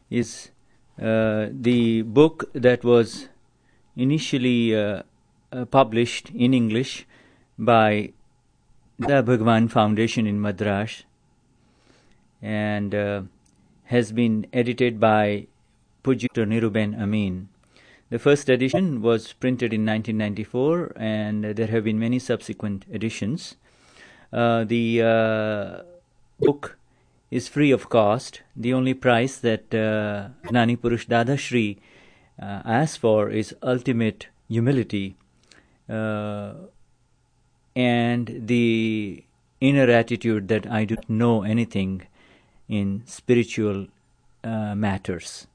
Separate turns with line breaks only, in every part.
is the book that was initially published in English by the Bhagwan Foundation in Madras, and has been edited by Pujya Dr. Niruben Amin. The first edition was printed in 1994, and there have been many subsequent editions. The book is free of cost. The only price that Gnani Purush Dadashri asks for is ultimate humility and the inner attitude that I don't know anything in spiritual matters.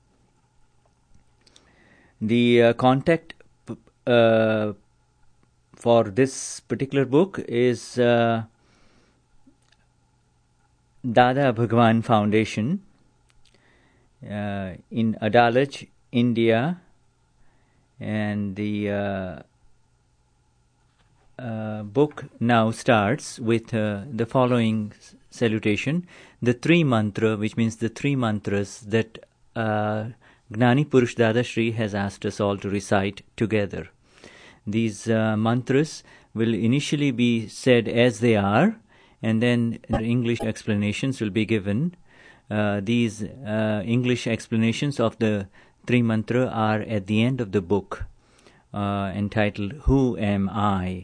The contact for this particular book is Dada Bhagwan Foundation in Adalaj, India, and the book now starts with the following salutation: the three mantra, which means the three mantras that Gnani Purush Dadashri has asked us all to recite together. These mantras will initially be said as they are, and then English explanations will be given. These English explanations of the three mantra are at the end of the book, entitled Who Am I?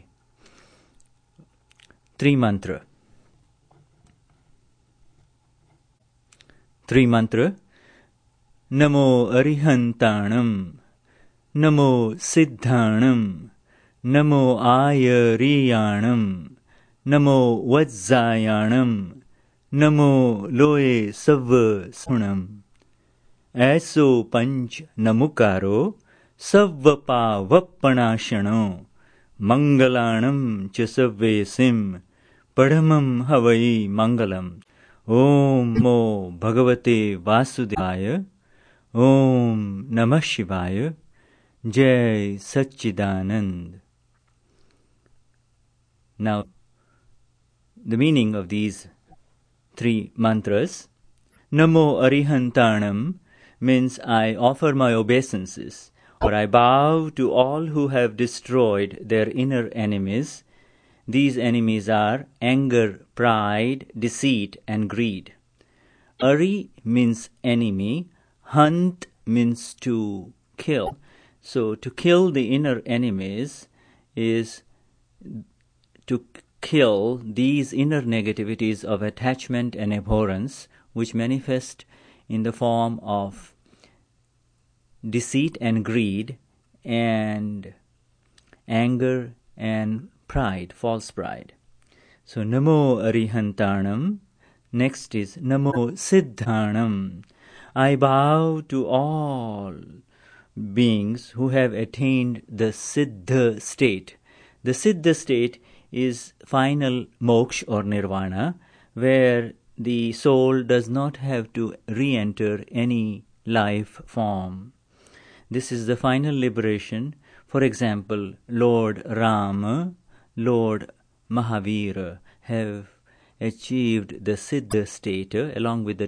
Three mantra. Three mantra. Namo Arihantanam, Namo Siddhanam, Namo Ayariyanam, Namo Vajjayanam, Namo Loe Savva Sunam. Aso Panch Namukaro, Savvapa Vappanashano, Mangalanam Chasavve Sim, Padamam Havai Mangalam. Om Mo Bhagavate Vasudevaya, Om Namah Shivaya, Jai Satchidanand. Now, the meaning of these three mantras. Namo Arihantanam means I offer my obeisances, or I bow to all who have destroyed their inner enemies. These enemies are anger, pride, deceit, and greed. Ari means enemy. Hunt means to kill. So to kill the inner enemies is to kill these inner negativities of attachment and abhorrence, which manifest in the form of deceit and greed, and anger and pride, false pride. So Namo Arihantanam. Next is Namo Siddhanam. I bow to all beings who have attained the Siddha state. The Siddha state is final moksha or nirvana, where the soul does not have to re-enter any life form. This is the final liberation. For example, Lord Rama, Lord Mahavira have achieved the Siddha state along with the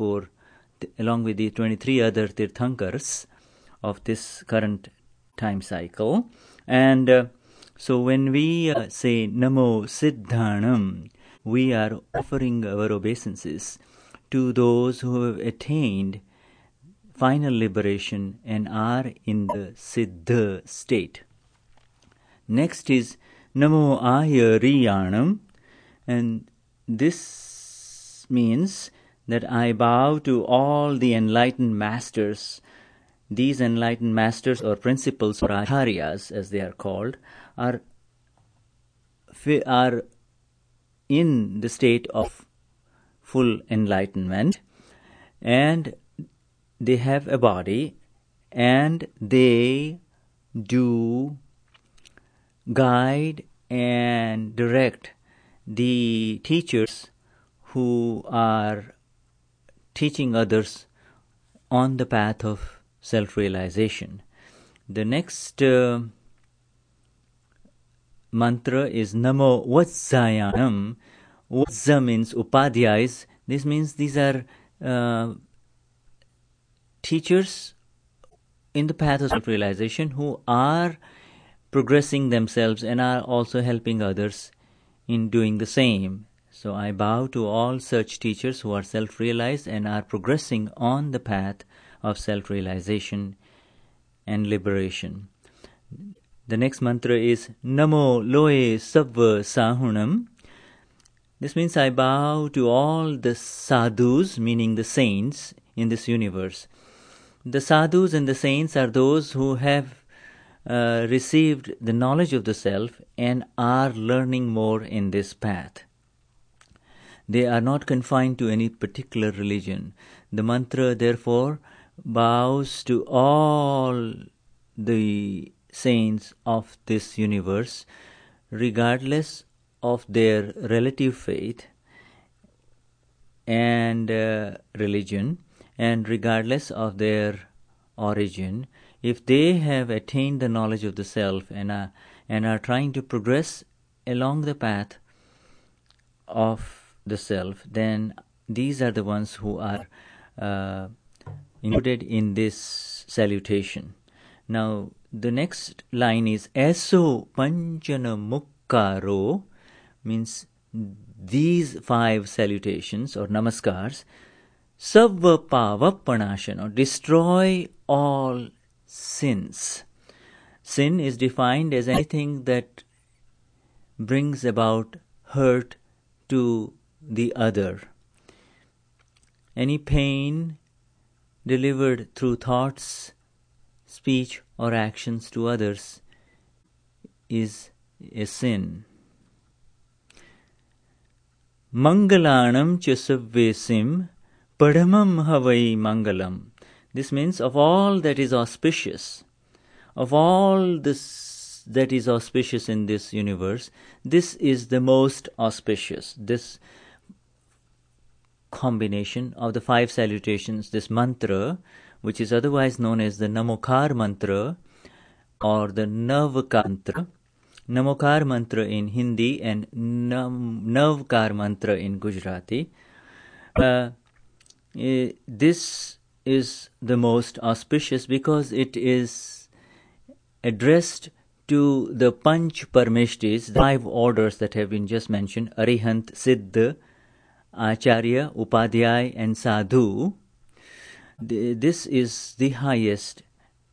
23 other Tirthankars of this current time cycle. And so when we say Namo Siddhanam, we are offering our obeisances to those who have attained final liberation and are in the Siddha state. Next is Namo Ayariyanam, and this means that I bow to all the enlightened masters. These enlightened masters or principles, or acharyas as they are called, are in the state of full enlightenment, and they have a body, and they do guide and direct the teachers who are teaching others on the path of self-realization. The next mantra is Namo Vajjayanam. Vajja means upadhyayas. This means these are teachers in the path of self-realization who are progressing themselves and are also helping others in doing the same. So I bow to all such teachers who are self-realized and are progressing on the path of self-realization and liberation. The next mantra is Namo Loe Sabva Sahunam. This means I bow to all the sadhus, meaning the saints in this universe. The sadhus and the saints are those who have received the knowledge of the self and are learning more in this path. They are not confined to any particular religion. The mantra, therefore, bows to all the saints of this universe, regardless of their relative faith and religion, and regardless of their origin. If they have attained the knowledge of the self and are trying to progress along the path of the self, then these are the ones who are included in this salutation. Now, the next line is Eso Panchana Mukkaro, means these 5 salutations or namaskars, Savva Pavapanashana, destroy all sins. Sin is defined as anything that brings about hurt to the other. Any pain delivered through thoughts, speech, or actions to others is a sin. Mangalanam chasavvesim padamam havai mangalam. This means of all that is auspicious, of all this that is auspicious in this universe, this is the most auspicious. This combination of the 5 salutations, this mantra, which is otherwise known as the Namokar mantra or the Navkar mantra. Namokar mantra in Hindi and Navkar mantra in Gujarati. This is the most auspicious because it is addressed to the Panch Parmeshtis, the 5 orders that have been just mentioned, Arihant, Siddha, Acharya, Upadhyay and Sadhu. This is the highest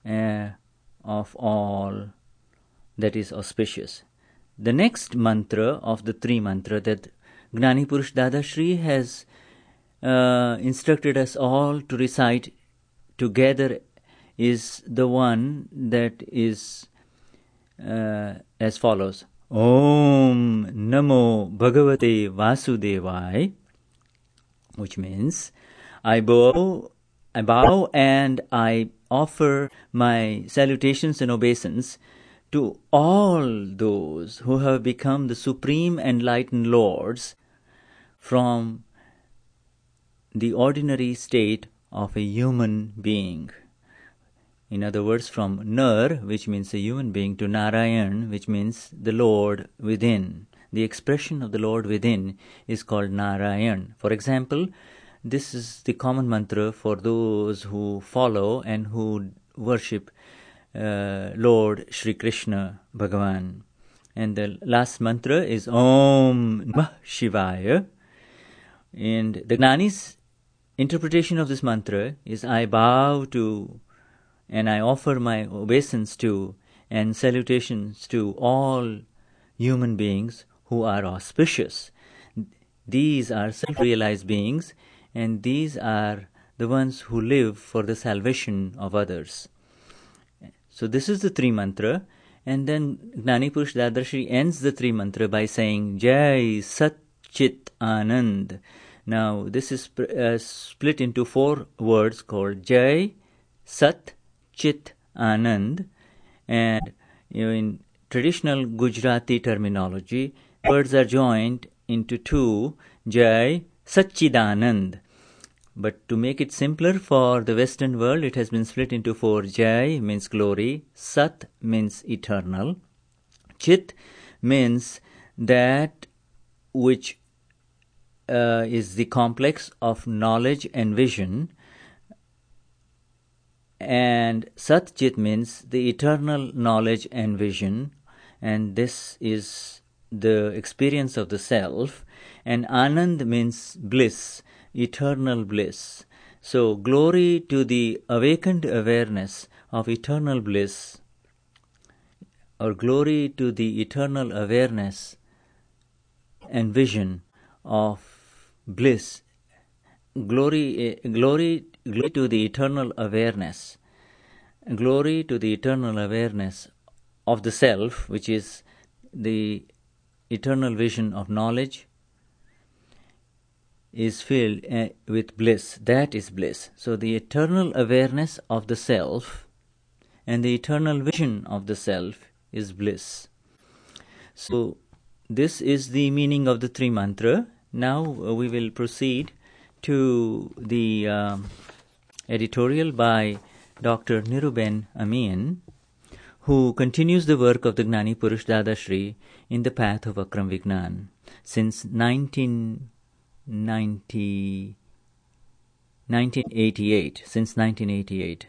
of all that is auspicious. The next mantra of the 3 mantra that Gnani Purush Dadashri has instructed us all to recite together is the one that is as follows. Om Namo Bhagavate Vasudevai, which means I bow and I offer my salutations and obeisance to all those who have become the supreme enlightened lords from the ordinary state of a human being. In other words, from Nar, which means a human being, to Narayan, which means the Lord within. The expression of the Lord within is called Narayan. For example, this is the common mantra for those who follow and who worship Lord Shri Krishna Bhagavan. And the last mantra is Om Namah Shivaya. And the Gnani's interpretation of this mantra is I bow to and I offer my obeisance to and salutations to all human beings who are auspicious. These are self-realized beings, and these are the ones who live for the salvation of others. So this is the 3 mantra, and then Gnani Purush Dadashri ends the 3 mantra by saying Jai Sat Chit Anand. Now this is split into 4 words called Jai, Sat, Chit, Anand, and in traditional Gujarati terminology, words are joined into 2, Jai, Satchidanand. But to make it simpler for the Western world, it has been split into 4. Jai means glory, Sat means eternal, Chit means that which is the complex of knowledge and vision, And Sat Chit means the eternal knowledge and vision, and this is the experience of the self. And Anand means bliss, eternal bliss. So glory to the awakened awareness of eternal bliss, or glory to the eternal awareness and vision of bliss. Glory to the eternal awareness. Glory to the eternal awareness of the self, which is the eternal vision of knowledge, is filled with bliss. That is bliss. So the eternal awareness of the self and the eternal vision of the self is bliss. So this is the meaning of the three mantra. Now we will proceed to the editorial by Dr. Niruben Amin, who continues the work of the Gnani Purush Dadashri in the path of Akram Vignan since 1988. Since 1988.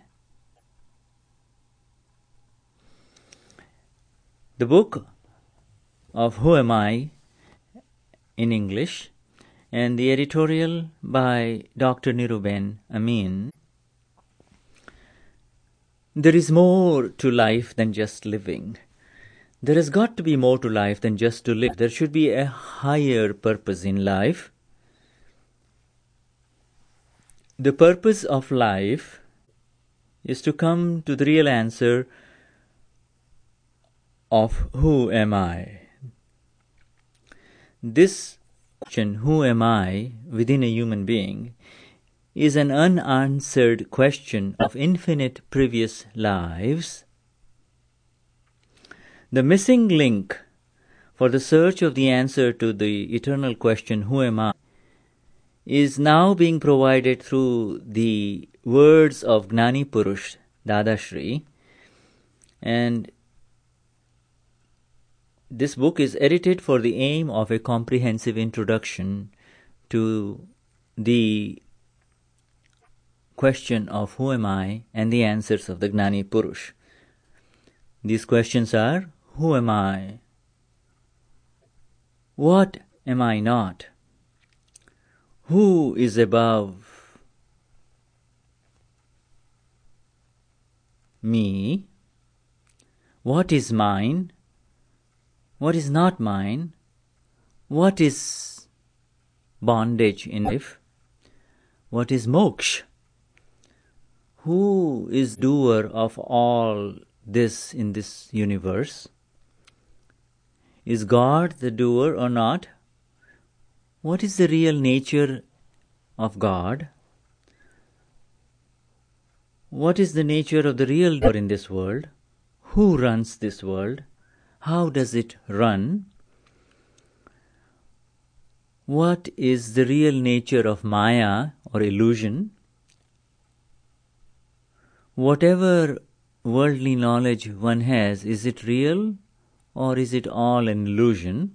The book of Who Am I in English, and the editorial by Dr. Niruben Amin. There is more to life than just living. There has got to be more to life than just to live. There should be a higher purpose in life. The purpose of life is to come to the real answer of who am I. This question, who am I, within a human being, is an unanswered question of infinite previous lives. The missing link for the search of the answer to the eternal question, who am I, is now being provided through the words of Gnani Purush Dadashri, and this book is edited for the aim of a comprehensive introduction to the question of who am I and the answers of the Gnani Purush. These questions are: who am I? What am I not? Who is above me? What is mine? What is not mine? What is bondage in life? What is moksha? Who is doer of all this in this universe? Is God the doer or not? What is the real nature of God? What is the nature of the real doer in this world? Who runs this world? How does it run? What is the real nature of Maya or illusion? Whatever worldly knowledge one has, is it real or is it all an illusion?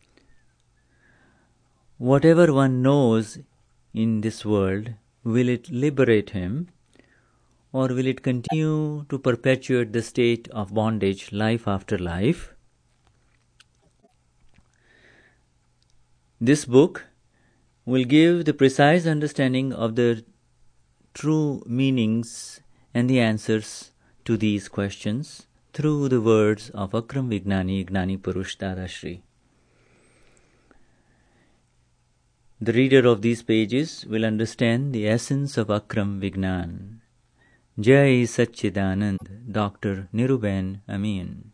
Whatever one knows in this world, will it liberate him, or will it continue to perpetuate the state of bondage life after life? This book will give the precise understanding of the true meanings and the answers to these questions through the words of Akram Vignani, Gnani Purush Dadashri. The reader of these pages will understand the essence of Akram Vignan. Jai Satchidanand, Dr. Niruben Amin.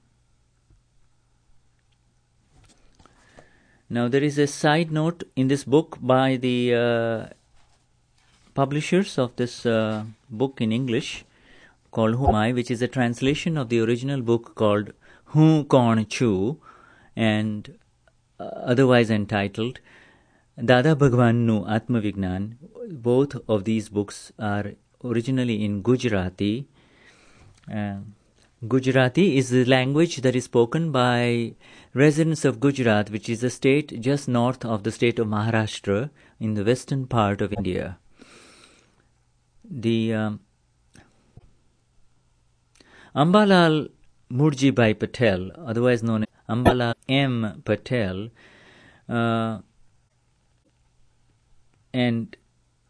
Now there is a side note in this book by the publishers of this book in English called Who Am I, which is a translation of the original book called Hu Kaun Chu, and otherwise entitled Dada Bhagwan Nu Atma Vignan. Both of these books are originally in Gujarati. Gujarati is the language that is spoken by residents of Gujarat, which is a state just north of the state of Maharashtra in the western part of India. The Ambalal Murjibhai Patel, otherwise known as Ambalal M. Patel, and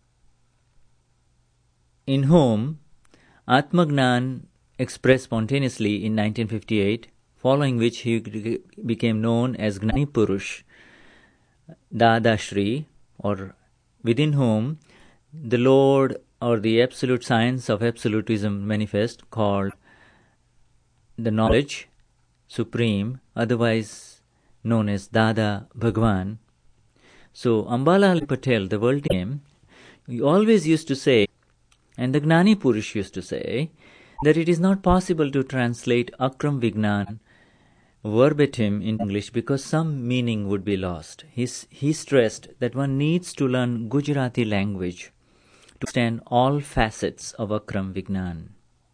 in whom Atmagnan expressed spontaneously in 1958, following which he became known as Gnani Purush, Dada Shri, or within whom the Lord or the absolute science of absolutism manifest, called the knowledge supreme, otherwise known as Dada Bhagwan. So Ambalal Patel, the world name, we always used to say, and the Gnani Purush used to say, that it is not possible to translate Akram Vignan verbatim in English because some meaning would be lost. He stressed that one needs to learn Gujarati language to understand all facets of Akram Vignan.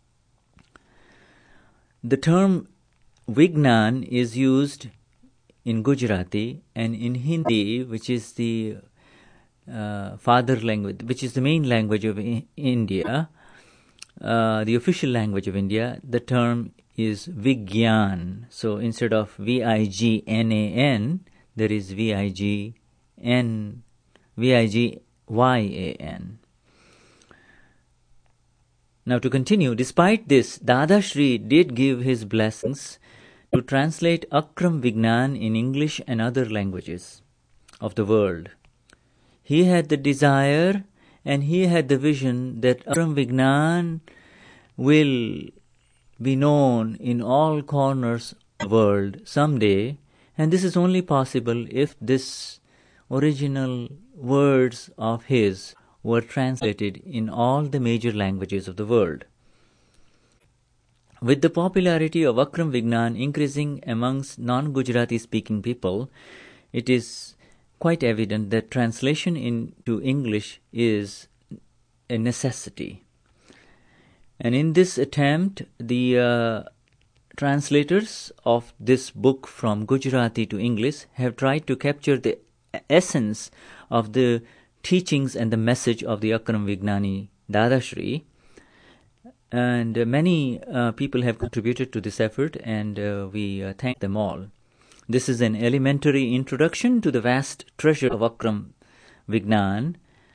The term Vignan is used in Gujarati and in Hindi, which is the father language, which is the main language of India, the official language of India. The term is Vigyan. So instead of Vignan, there is Vigyan. Now to continue, despite this, Dada Shri did give his blessings to translate Akram Vignan in English and other languages of the world. He had the desire and he had the vision that Akram Vignan will be known in all corners of the world someday, and this is only possible if this original words of his were translated in all the major languages of the world. With the popularity of Akram Vignan increasing amongst non-Gujarati speaking people, it is quite evident that translation into English is a necessity. And in this attempt, the translators of this book from Gujarati to English have tried to capture the essence of the teachings and the message of the Akram Vignani Dada Shri. And many people have contributed to this effort, and we thank them all. This is an elementary introduction to the vast treasure of Akram Vignan,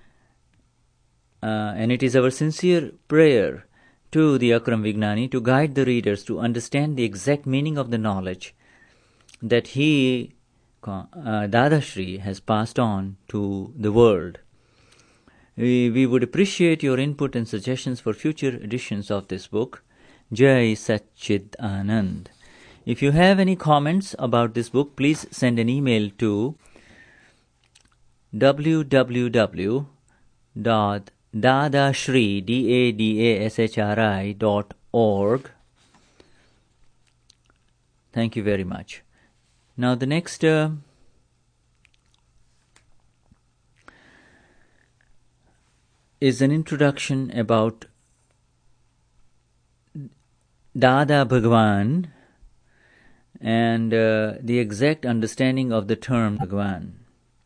and it is our sincere prayer to the Akram Vignani to guide the readers to understand the exact meaning of the knowledge that he, Dada Shri, has passed on to the world. We would appreciate your input and suggestions for future editions of this book. Jai Satchid Anand. If you have any comments about this book, please send an email to www.dadashri.org. Thank you very much. Now the next is an introduction about Dada Bhagwan and the exact understanding of the term Bhagwan.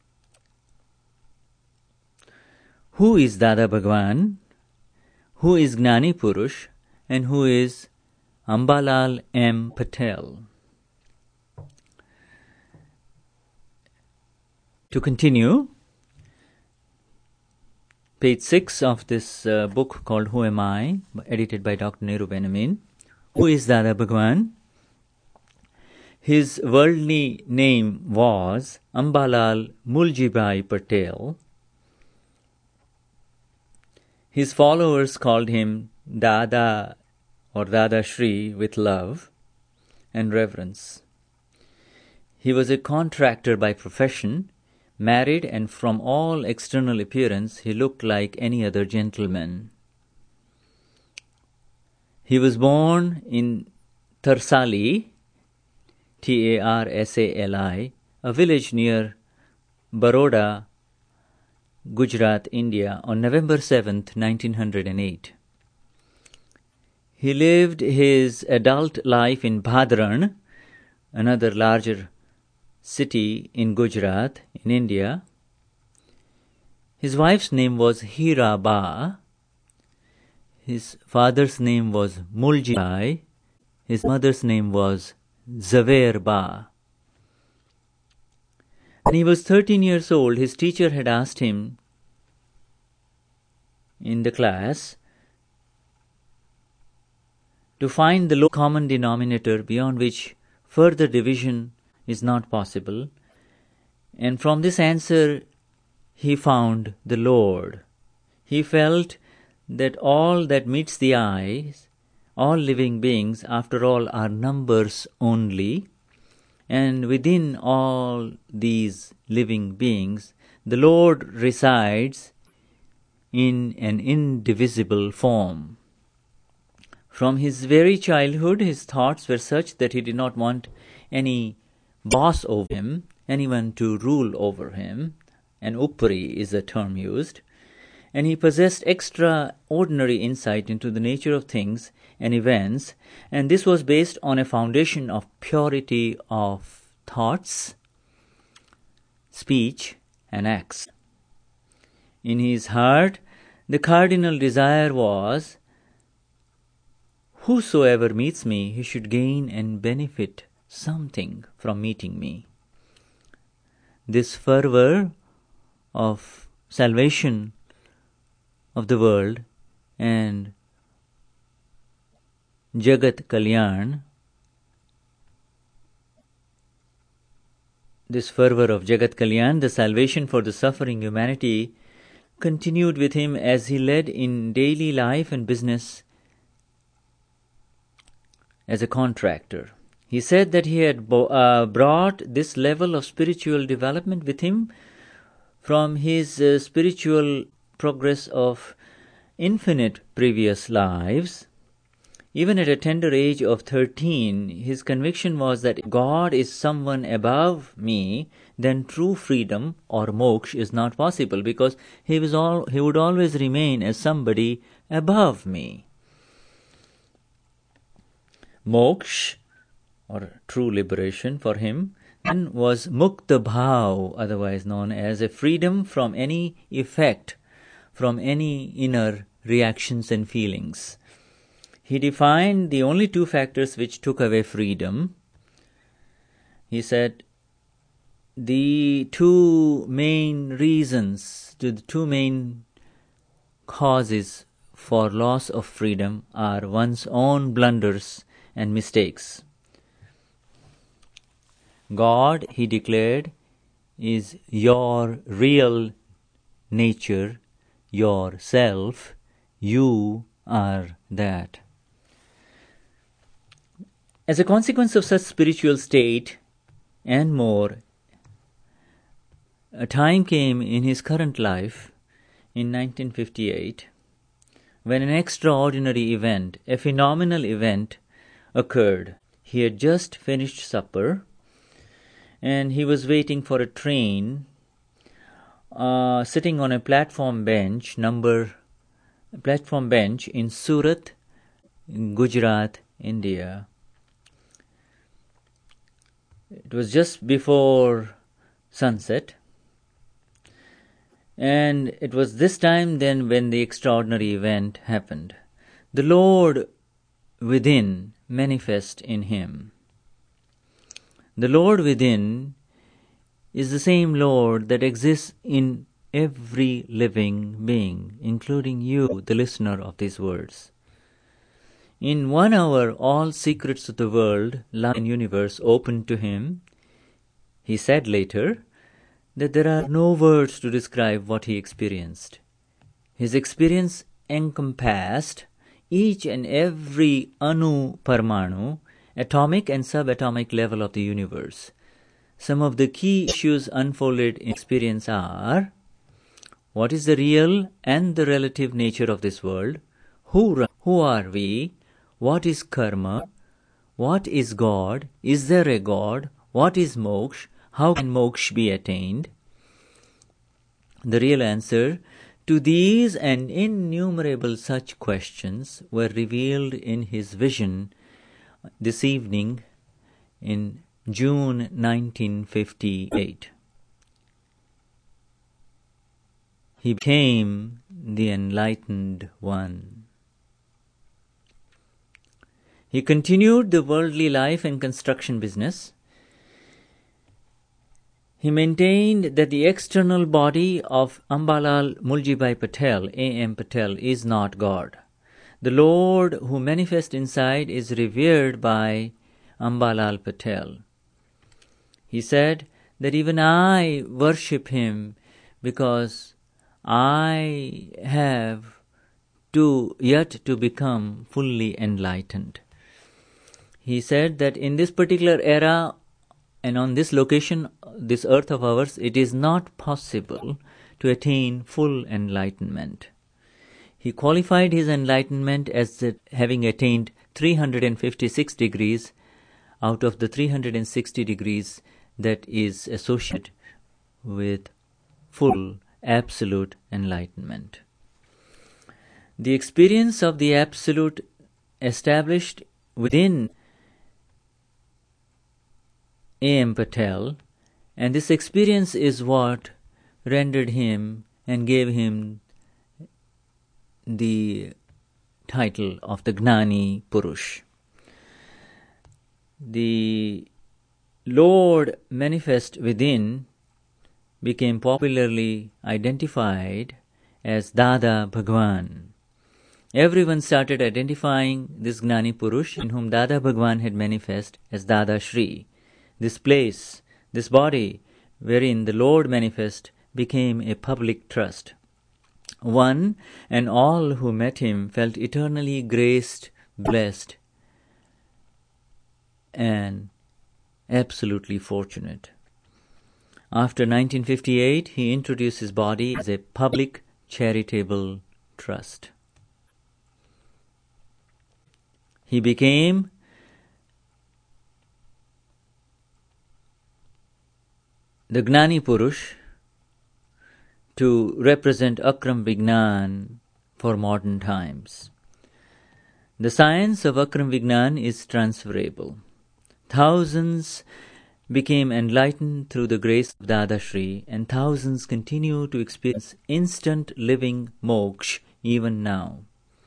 Who is Dada Bhagwan? Who is Gnani Purush? And who is Ambalal M. Patel? To continue, page 6 of this book called Who Am I, edited by Dr. Nehru Ben-Amin. Who is Dada Bhagwan? His worldly name was Ambalal Muljibhai Patel. His followers called him Dada or Dada Shri with love and reverence. He was a contractor by profession, married, and from all external appearance he looked like any other gentleman. He was born in Tarsali, Tarsali, a village near Baroda, Gujarat, India, on November 7th, 1908. He lived his adult life in Bhadran, another larger city in Gujarat, in India. His wife's name was Hira Ba. His father's name was Muljibhai, His mother's name was Zaver Ba. When he was 13 years old, his teacher had asked him in the class to find the low common denominator beyond which further division is not possible. And from this answer, he found the Lord. He felt that all that meets the eyes, all living beings, after all, are numbers only. And within all these living beings, the Lord resides in an indivisible form. From his very childhood, his thoughts were such that he did not want any boss over him, anyone to rule over him. An upri is a term used. And he possessed extraordinary insight into the nature of things and events, and this was based on a foundation of purity of thoughts, speech, and acts. In his heart, the cardinal desire was, whosoever meets me, he should gain and benefit something from meeting me. This fervor of salvation of the world and Jagat Kalyan, this fervor of Jagat Kalyan, the salvation for the suffering humanity, continued with him as he led in daily life and business as a contractor. He said that he had brought this level of spiritual development with him from his spiritual progress of infinite previous lives. Even at a tender age of 13, his conviction was that if God is someone above me, then true freedom or moksha is not possible, because he would always remain as somebody above me. Moksha, or true liberation for him, then was mukta bhav, otherwise known as a freedom from any effect, from any inner reactions and feelings. He defined the only two factors which took away freedom. He said the two main reasons, the two main causes for loss of freedom are one's own blunders and mistakes. God, he declared, is your real nature, your self. You are that. As a consequence of such spiritual state and more, a time came in his current life, in 1958, when an extraordinary event, a phenomenal event, occurred. He had just finished supper, and he was waiting for a train, sitting on a platform bench in Surat, Gujarat, India. It was just before sunset, and it was this time then when the extraordinary event happened. The Lord within manifest in him. The Lord within is the same Lord that exists in every living being, including you, the listener of these words. In 1 hour, all secrets of the world, life and universe opened to him. He said later that there are no words to describe what he experienced. His experience encompassed each and every anu parmanu, atomic and subatomic level of the universe. Some of the key issues unfolded in experience are: what is the real and the relative nature of this world? Who are we? What is karma? What is God? Is there a God? What is moksha? How can moksha be attained? The real answer to these and innumerable such questions were revealed in his vision this evening in June 1958. He became the enlightened one. He continued the worldly life and construction business. He maintained that the external body of Ambalal Muljibai Patel, A.M. Patel, is not God. The Lord who manifests inside is revered by Ambalal Patel. He said that even I worship him because I have yet to become fully enlightened. He said that in this particular era and on this location, this earth of ours, it is not possible to attain full enlightenment. He qualified his enlightenment as having attained 356 degrees out of the 360 degrees that is associated with full, absolute enlightenment. The experience of the Absolute established within A.M. Patel, and this experience is what rendered him and gave him the title of the Gnani Purush. The Lord manifest within became popularly identified as Dada Bhagwan. Everyone started identifying this Gnani Purush in whom Dada Bhagwan had manifest as Dada Shri. This place, this body wherein the Lord manifest became a public trust. One and all who met him felt eternally graced, blessed, and absolutely fortunate. After 1958, he introduced his body as a public charitable trust. He became the Gnani Purush to represent Akram Vignan for modern times. The science of Akram Vignan is transferable. Thousands became enlightened through the grace of Dada Shri, and thousands continue to experience instant living moksha even now.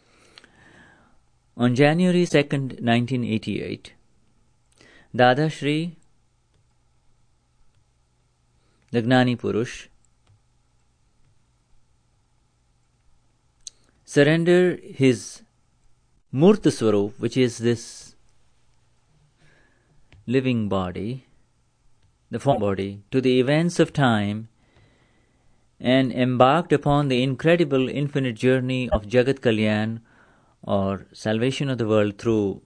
On January 2nd, 1988, Dada Shri, the Gnani Purush, surrendered his Murta Swarup, which is this living body, the form body, to the events of time and embarked upon the incredible infinite journey of Jagat Kalyan, or salvation of the world, through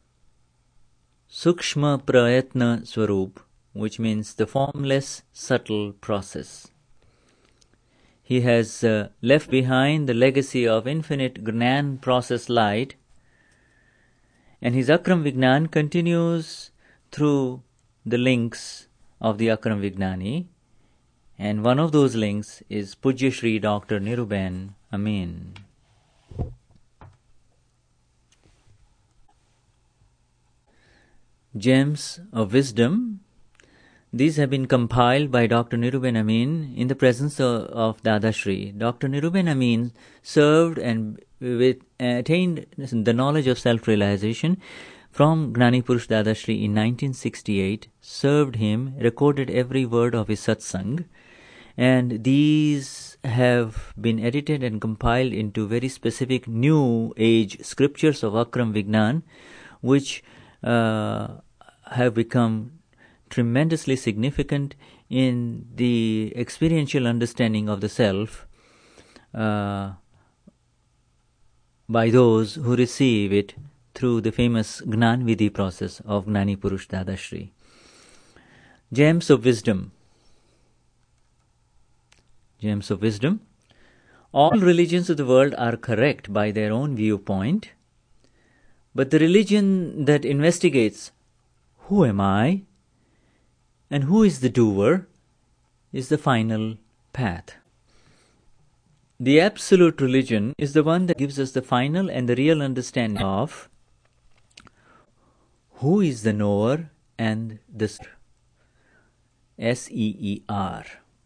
Sukshma Prayatna Swarup, which means the formless, subtle process. He has left behind the legacy of infinite Gnan process light, and his Akram Vignan continues through the links of the Akram Vignani, and one of those links is Pujya Shri Dr. Niruben Amin. Gems of Wisdom. These have been compiled by Dr. Niruben Amin in the presence of Dada Shri. Dr. Niruben Amin served and attained the knowledge of self-realization from Gnani Purush Dada Shri in 1968, served him, recorded every word of his satsang, and these have been edited and compiled into very specific new age scriptures of Akram Vignan, which have become tremendously significant in the experiential understanding of the self by those who receive it through the famous Gnan Vidhi process of Gnani Purush Dada Shri. Gems of Wisdom. Gems of Wisdom. All religions of the world are correct by their own viewpoint, but the religion that investigates who am I and who is the doer is the final path. The absolute religion is the one that gives us the final and the real understanding of who is the knower and the Seer.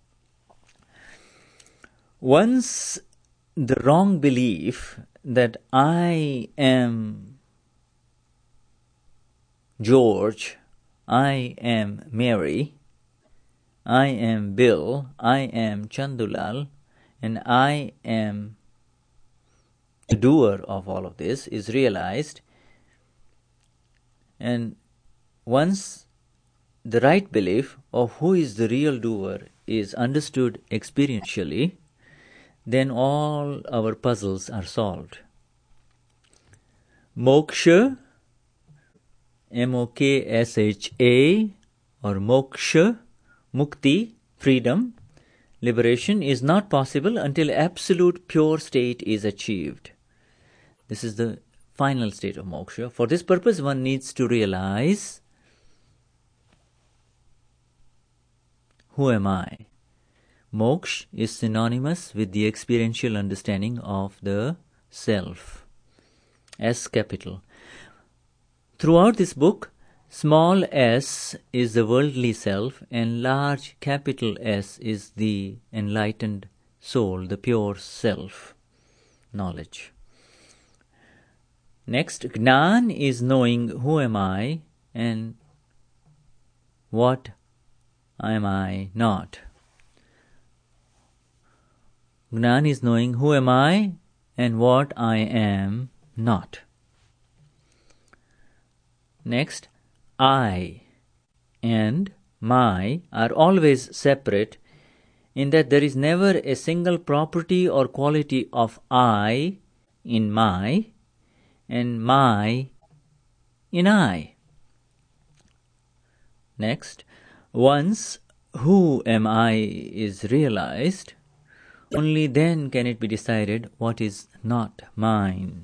Once the wrong belief that I am George, I am Mary, I am Bill, I am Chandulal, and I am the doer of all of this is realized. And once the right belief of who is the real doer is understood experientially, then all our puzzles are solved. Moksha, M-O-K-S-H-A, or moksha, mukti, freedom, liberation, is not possible until absolute pure state is achieved. This is the final state of moksha. For this purpose, one needs to realize, who am I? Moksha is synonymous with the experiential understanding of the self. S capital. Throughout this book, small s is the worldly self and large capital S is the enlightened soul, the pure self, knowledge. Next, Gnan is knowing who am I and what am I not. Gnan is knowing who am I and what I am not. Next, I and my are always separate in that there is never a single property or quality of I in my and my in I. Next, once who am I is realized, only then can it be decided what is not mine.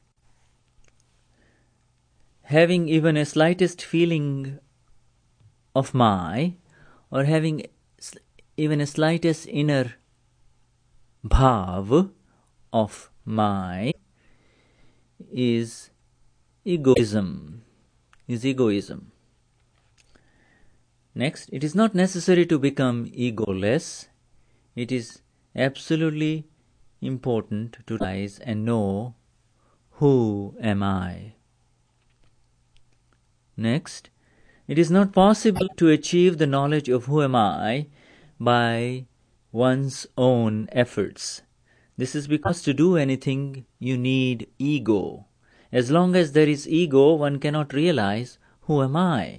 Having even a slightest feeling of my, or having even a slightest inner bhav of my, is egoism. Next, it is not necessary to become egoless. It is absolutely important to realize and know who am I. Next, it is not possible to achieve the knowledge of who am I by one's own efforts. This is because to do anything you need ego. As long as there is ego, one cannot realize who am I.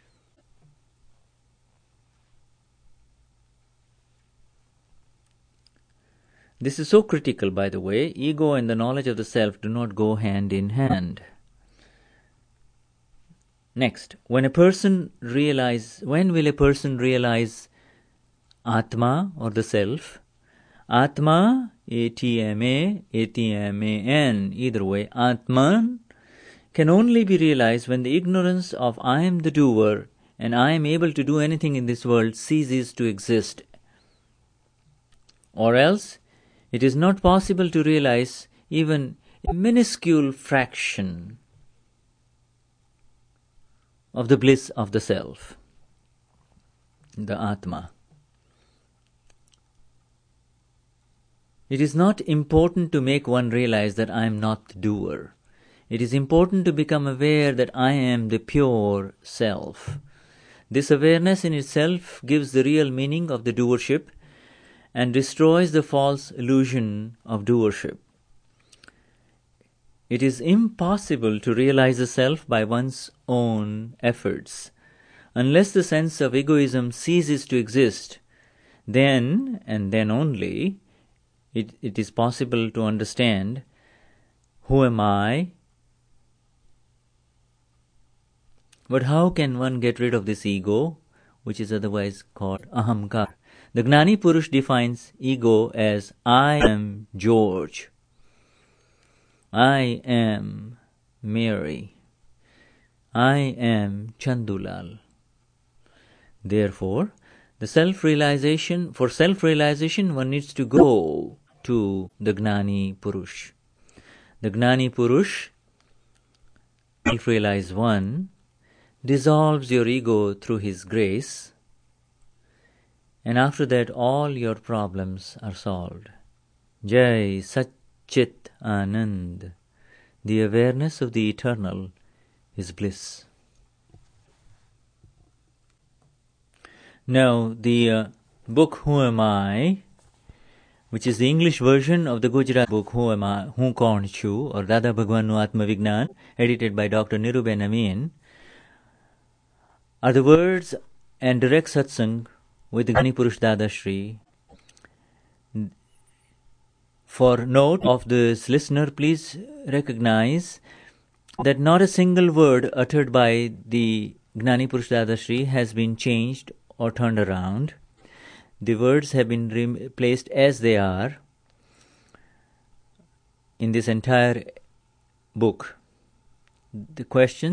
This is so critical, by the way. Ego and the knowledge of the self do not go hand in hand. Next, when will a person realize Atma or the self? Atma, A-T-M-A, A-T-M-A-N, either way, Atman can only be realized when the ignorance of I am the doer and I am able to do anything in this world ceases to exist. Or else, it is not possible to realize even a minuscule fraction of the bliss of the self, the Atma. It is not important to make one realize that I am not the doer. It is important to become aware that I am the pure self. This awareness in itself gives the real meaning of the doership and destroys the false illusion of doership. It is impossible to realize the self by one's own efforts. Unless the sense of egoism ceases to exist, then, and then only, it is possible to understand who am I. But how can one get rid of this ego, which is otherwise called ahamkar? The Gnani Purush defines ego as I am George, I am Mary, I am Chandulal. Therefore, for self-realization, one needs to go to the Gnani Purush. The Gnani Purush, self-realized one, dissolves your ego through his grace, and after that all your problems are solved. Jai Satchit Anand. The awareness of the eternal is bliss. Now, the book Who Am I, which is the English version of the Gujarat book Who Am I, Hu Kaun Chu, or Dada Bhagwannu Atma Vignan, edited by Dr. Niruben Amin, are the words and direct satsang with the Gnani Purush Dada Shri. For note of this listener, please recognize that not a single word uttered by the Gnani Purush Dada Shri has been changed or turned around. The words have been placed as they are in this entire book. The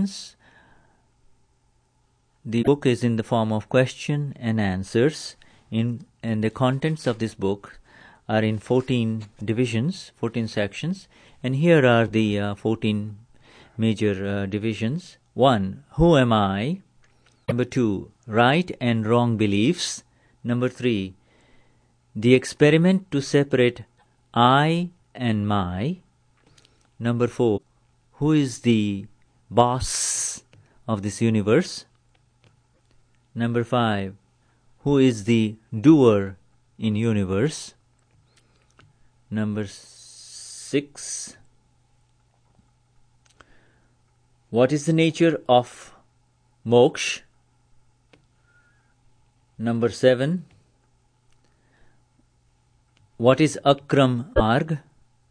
book is in the form of question and answers, and the contents of this book are in 14 divisions, 14 sections, and here are the 14 major divisions. 1. Who am I? Number 2. Right and wrong beliefs. Number 3. The experiment to separate I and my. Number 4. Who is the boss of this universe? Number 5. Who is the doer in universe? Number 6. What is the nature of moksha? Number 7. What is Akram Marg?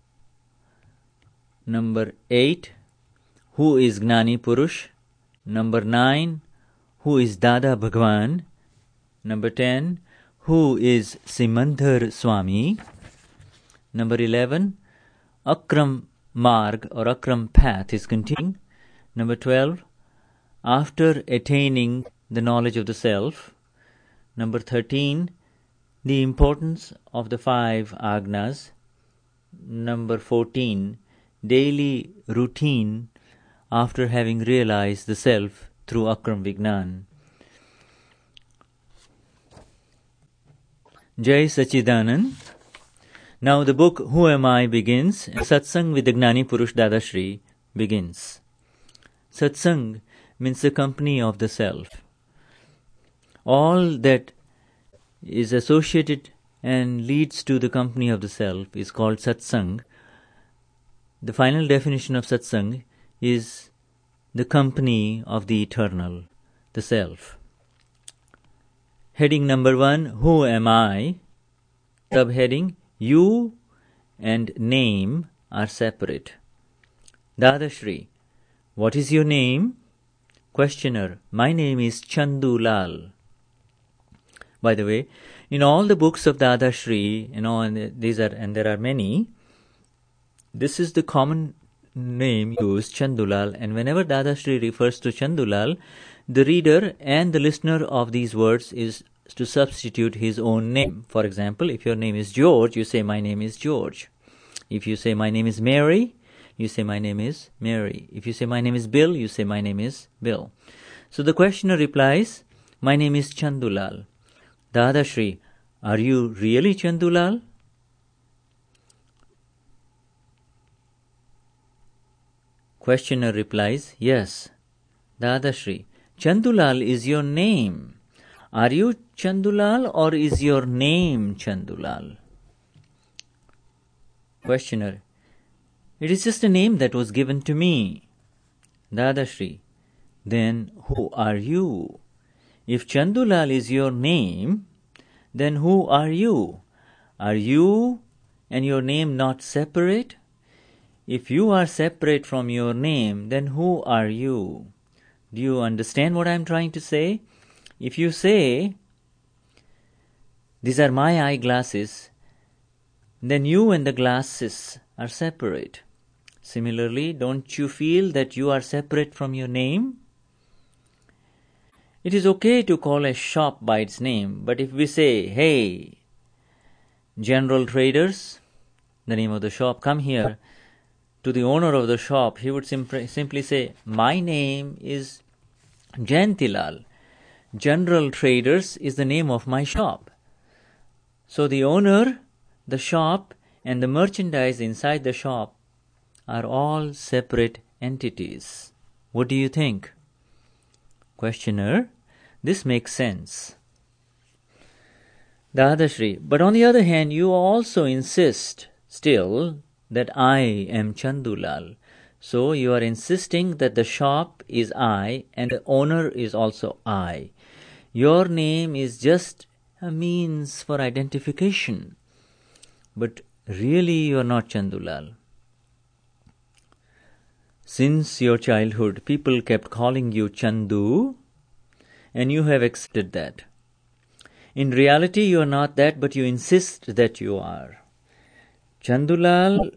Number 8. Who is Gnani Purush? Number 9. Who is Dada Bhagwan? Number 10. Who is Simandhar Swami? Number 11. Akram Marg or Akram path is continuing. Number 12. After attaining the knowledge of the self. Number 13. The importance of the 5 agnas. Number 14. Daily routine after having realized the self through Akram Vignan. Jai Sachidanand. Now the book Who Am I begins, and Satsang with the Gnani Purush Dada Shri begins. Satsang means the company of the self. All that is associated and leads to the company of the self is called satsang. The final definition of satsang is the company of the eternal, the self. Heading number 1, Who am I? Subheading, You and name are separate. Dada Shri, what is your name? Questioner, my name is Chandu Lal. By the way, in all the books of Dada Shri, and there are many, this is the common name used, Chandulal, and whenever Dada Shri refers to Chandulal, the reader and the listener of these words is to substitute his own name. For example, if your name is George, you say, my name is George. If you say, my name is Mary, you say, my name is Mary. If you say, my name is Bill, you say, my name is Bill. So the questioner replies, my name is Chandulal. Dada Shri, are you really Chandulal? Questioner replies, yes. Dada Shri, Chandulal is your name. Are you Chandulal or is your name Chandulal? Questioner, it is just a name that was given to me. Dada Shri, then who are you? If Chandulal is your name, then who are you? Are you and your name not separate? If you are separate from your name, then who are you? Do you understand what I am trying to say? If you say, these are my eyeglasses, then you and the glasses are separate. Similarly, don't you feel that you are separate from your name? It is okay to call a shop by its name, but if we say, hey, General Traders, the name of the shop, come here, to the owner of the shop, he would simply say, my name is Jayantilal. General Traders is the name of my shop. So the owner, the shop, and the merchandise inside the shop are all separate entities. What do you think? Questioner, this makes sense. Dadashri. But on the other hand, you also insist still that I am Chandulal. So you are insisting that the shop is I and the owner is also I. Your name is just a means for identification. But really you are not Chandulal. Since your childhood, people kept calling you Chandu, and you have accepted that. In reality, you are not that, but you insist that you are. Chandulal,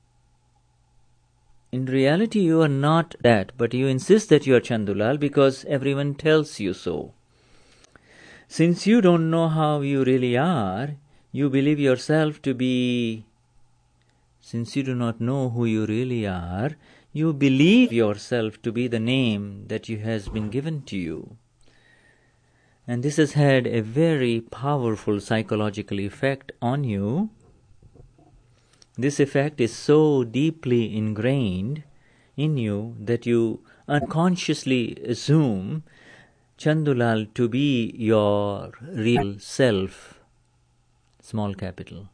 in reality, you are not that, but you insist that you are Chandulal because everyone tells you so. Since you don't know how you really are, you believe yourself to be... Since you do not know who you really are, you believe yourself to be the name that has been given to you. And this has had a very powerful psychological effect on you. This effect is so deeply ingrained in you that you unconsciously assume Chandulal to be your real self, small capital,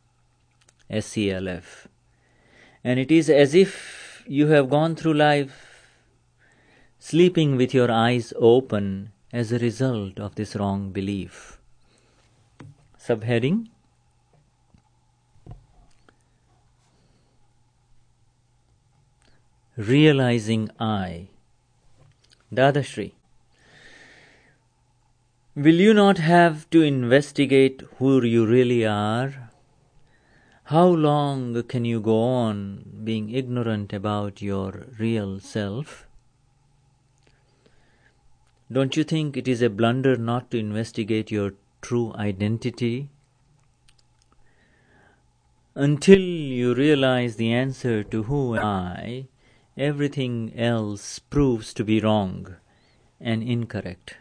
SCLF. And it is as if you have gone through life sleeping with your eyes open as a result of this wrong belief. Subheading: Realizing I. Dadashri. Will you not have to investigate who you really are? How long can you go on being ignorant about your real self? Don't you think it is a blunder not to investigate your true identity? Until you realize the answer to who am I, everything else proves to be wrong and incorrect.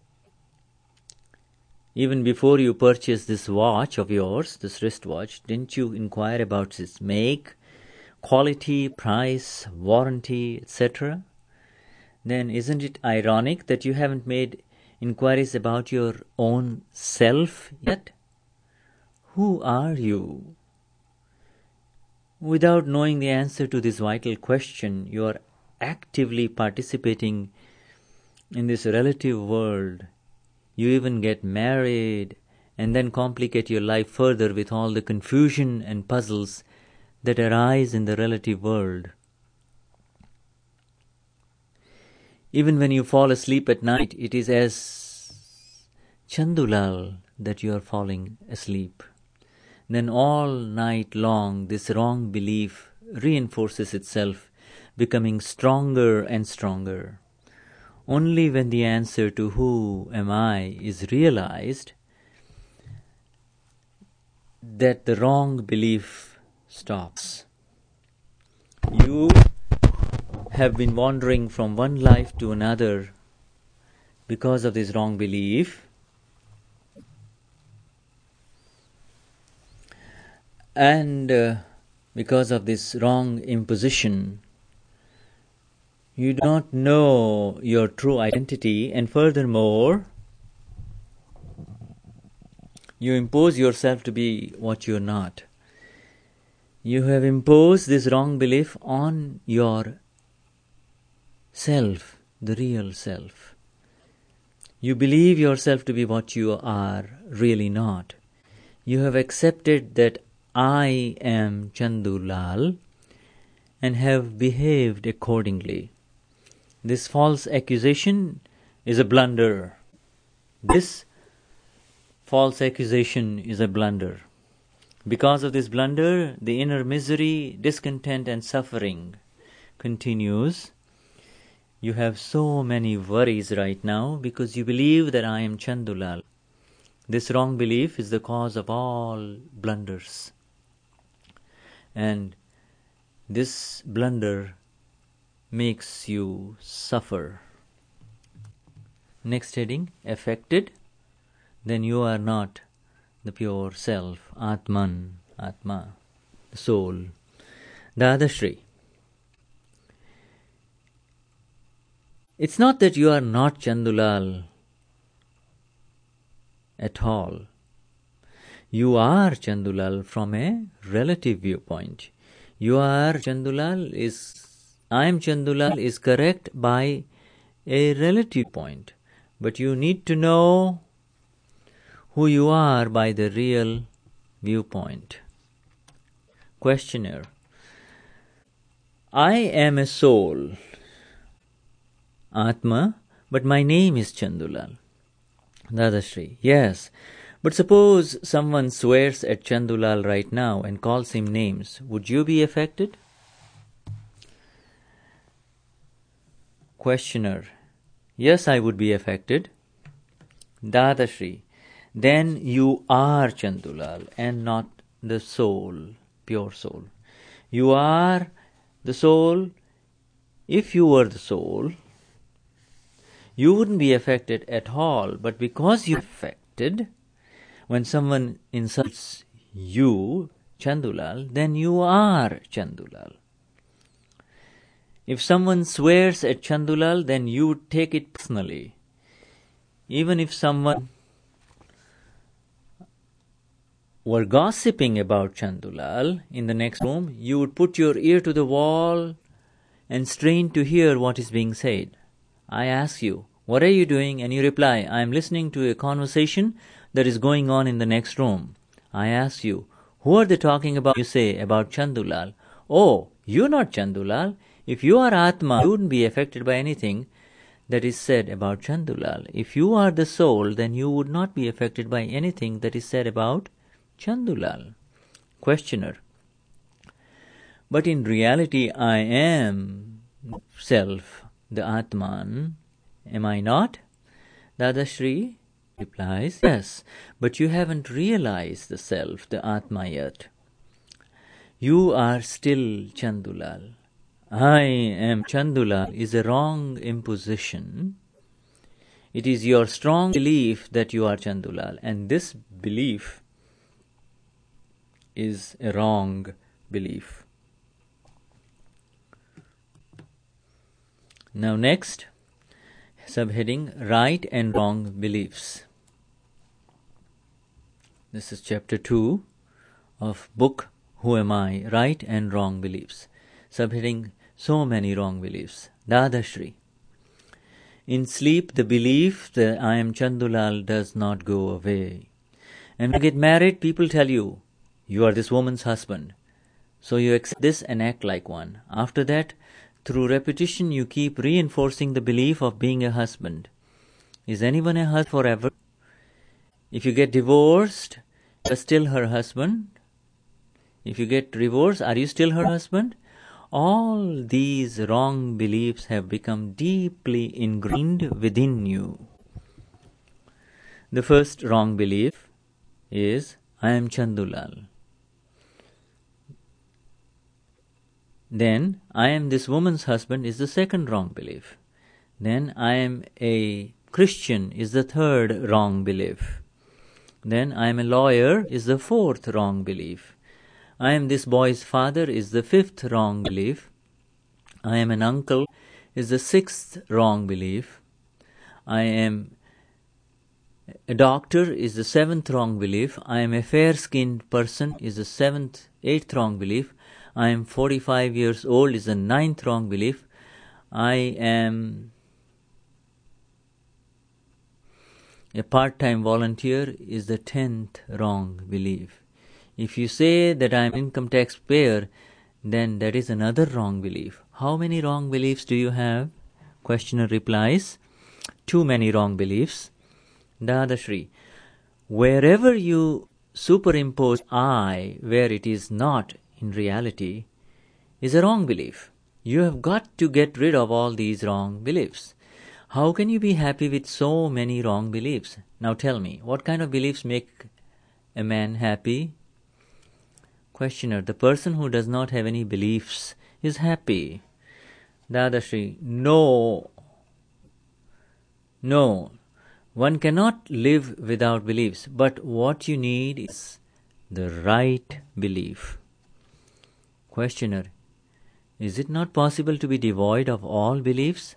Even before you purchased this watch of yours, this wristwatch, didn't you inquire about its make, quality, price, warranty, etc.? Then isn't it ironic that you haven't made inquiries about your own self yet? Who are you? Without knowing the answer to this vital question, you are actively participating in this relative world. You even get married and then complicate your life further with all the confusion and puzzles that arise in the relative world. Even when you fall asleep at night, it is as Chandulal that you are falling asleep. Then all night long, this wrong belief reinforces itself, becoming stronger and stronger. Only when the answer to who am I is realized that the wrong belief stops. You have been wandering from one life to another because of this wrong belief, and because of this wrong imposition. You do not know your true identity, and furthermore, you impose yourself to be what you are not. You have imposed this wrong belief on your self, the real self. You believe yourself to be what you are really not. You have accepted that I am Chandulal and have behaved accordingly. This false accusation is a blunder. This false accusation is a blunder. Because of this blunder, the inner misery, discontent and suffering continues. You have so many worries right now because you believe that I am Chandulal. This wrong belief is the cause of all blunders. And this blunder makes you suffer. Next heading, affected. Then you are not the pure self, Atman, Atma, the soul. Dadashri. It's not that you are not Chandulal at all. You are Chandulal from a relative viewpoint. You are Chandulal I am Chandulal is correct by a relative point. But you need to know who you are by the real viewpoint. Questioner. I am a soul, Atma, but my name is Chandulal. Dadashri. Yes, but suppose someone swears at Chandulal right now and calls him names. Would you be affected? Questioner. Yes, I would be affected. Dadashri. Then you are Chandulal and not the soul, pure soul. You are the soul. If you were the soul, you wouldn't be affected at all. But because you're affected, when someone insults you, Chandulal, then you are Chandulal. If someone swears at Chandulal, then you would take it personally. Even if someone were gossiping about Chandulal in the next room, you would put your ear to the wall and strain to hear what is being said. I ask you, what are you doing? And you reply, I am listening to a conversation that is going on in the next room. I ask you, who are they talking about? You say, about Chandulal. Oh, you're not Chandulal. If you are Atma, you wouldn't be affected by anything that is said about Chandulal. If you are the soul, then you would not be affected by anything that is said about Chandulal. Questioner. But in reality, I am self, the Atman. Am I not? Dadashri replies, yes, but you haven't realized the self, the Atma yet. You are still Chandulal. I am Chandulal is a wrong imposition. It is your strong belief that you are Chandulal, and this belief is a wrong belief. Now next, subheading right and wrong beliefs. This is chapter 2 of book Who Am I? Right and Wrong Beliefs. Subheading so many wrong beliefs. Dadashri. In sleep, the belief that I am Chandulal does not go away. And when you get married, people tell you, you are this woman's husband. So you accept this and act like one. After that, through repetition, you keep reinforcing the belief of being a husband. Is anyone a husband forever? If you get divorced, you are still her husband. If you get divorced, are you still her husband? All these wrong beliefs have become deeply ingrained within you. The first wrong belief is, I am Chandulal. Then, I am this woman's husband is the second wrong belief. Then, I am a Christian is the third wrong belief. Then, I am a lawyer is the fourth wrong belief. I am this boy's father is the fifth wrong belief. I am an uncle is the sixth wrong belief. I am a doctor is the seventh wrong belief. I am a fair-skinned person is the eighth wrong belief. I am 45 years old is the ninth wrong belief. I am a part-time volunteer is the 10th wrong belief. If you say that I am income tax payer, then that is another wrong belief. How many wrong beliefs do you have? Questioner replies, too many wrong beliefs. Dadashri, wherever you superimpose I where it is not in reality is a wrong belief. You have got to get rid of all these wrong beliefs. How can you be happy with so many wrong beliefs? Now tell me, what kind of beliefs make a man happy? Questioner, the person who does not have any beliefs is happy. Dadashri, no. One cannot live without beliefs, but what you need is the right belief. Questioner, is it not possible to be devoid of all beliefs?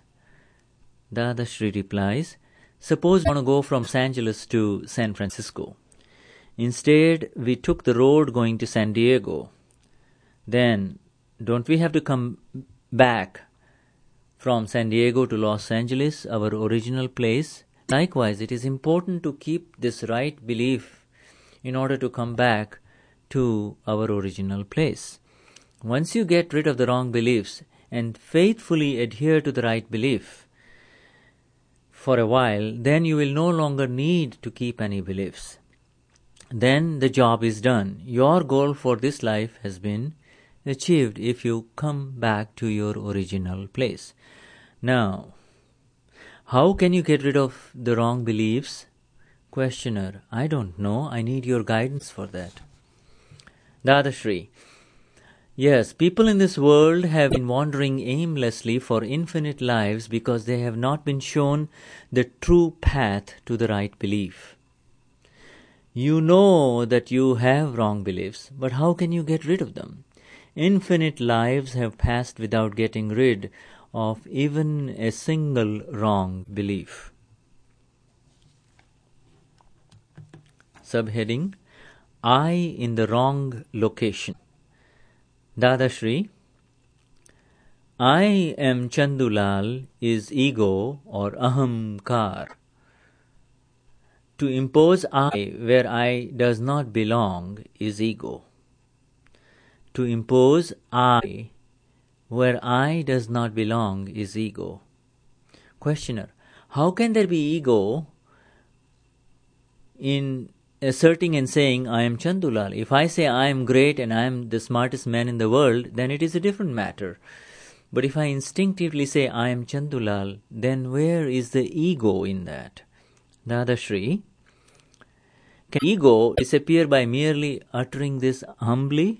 Dadashri replies, suppose you want to go from Los Angeles to San Francisco. Instead, we took the road going to San Diego. Then, don't we have to come back from San Diego to Los Angeles, our original place? Likewise, it is important to keep this right belief in order to come back to our original place. Once you get rid of the wrong beliefs and faithfully adhere to the right belief for a while, then you will no longer need to keep any beliefs. Then the job is done. Your goal for this life has been achieved if you come back to your original place. Now, how can you get rid of the wrong beliefs? Questioner: I don't know. I need your guidance for that. Dadashri: yes, people in this world have been wandering aimlessly for infinite lives because they have not been shown the true path to the right belief. You know that you have wrong beliefs, but how can you get rid of them? Infinite lives have passed without getting rid of even a single wrong belief. Subheading: I in the wrong location. Dadashri: I am Chandulal is ego or ahamkar. To impose I where I does not belong is ego. To impose I where I does not belong is ego. Questioner: how can there be ego in asserting and saying I am Chandulal? If I say I am great and I am the smartest man in the world, then it is a different matter. But if I instinctively say I am Chandulal, then where is the ego in that? Dadashri: can ego disappear by merely uttering this humbly?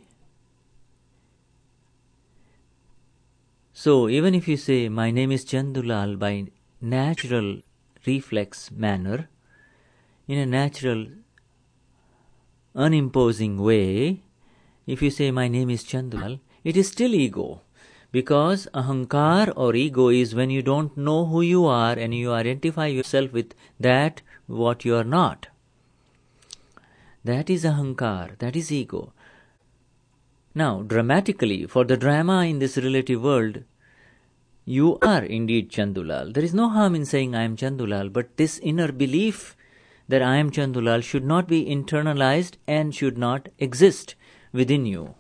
So even if you say my name is Chandulal by natural reflex manner, in a natural unimposing way, if you say my name is Chandulal, it is still ego. Because ahankar or ego is when you don't know who you are and you identify yourself with that what you are not. That is ahankar, that is ego. Now, dramatically, for the drama in this relative world, you are indeed Chandulal. There is no harm in saying I am Chandulal, but this inner belief that I am Chandulal should not be internalized and should not exist within you.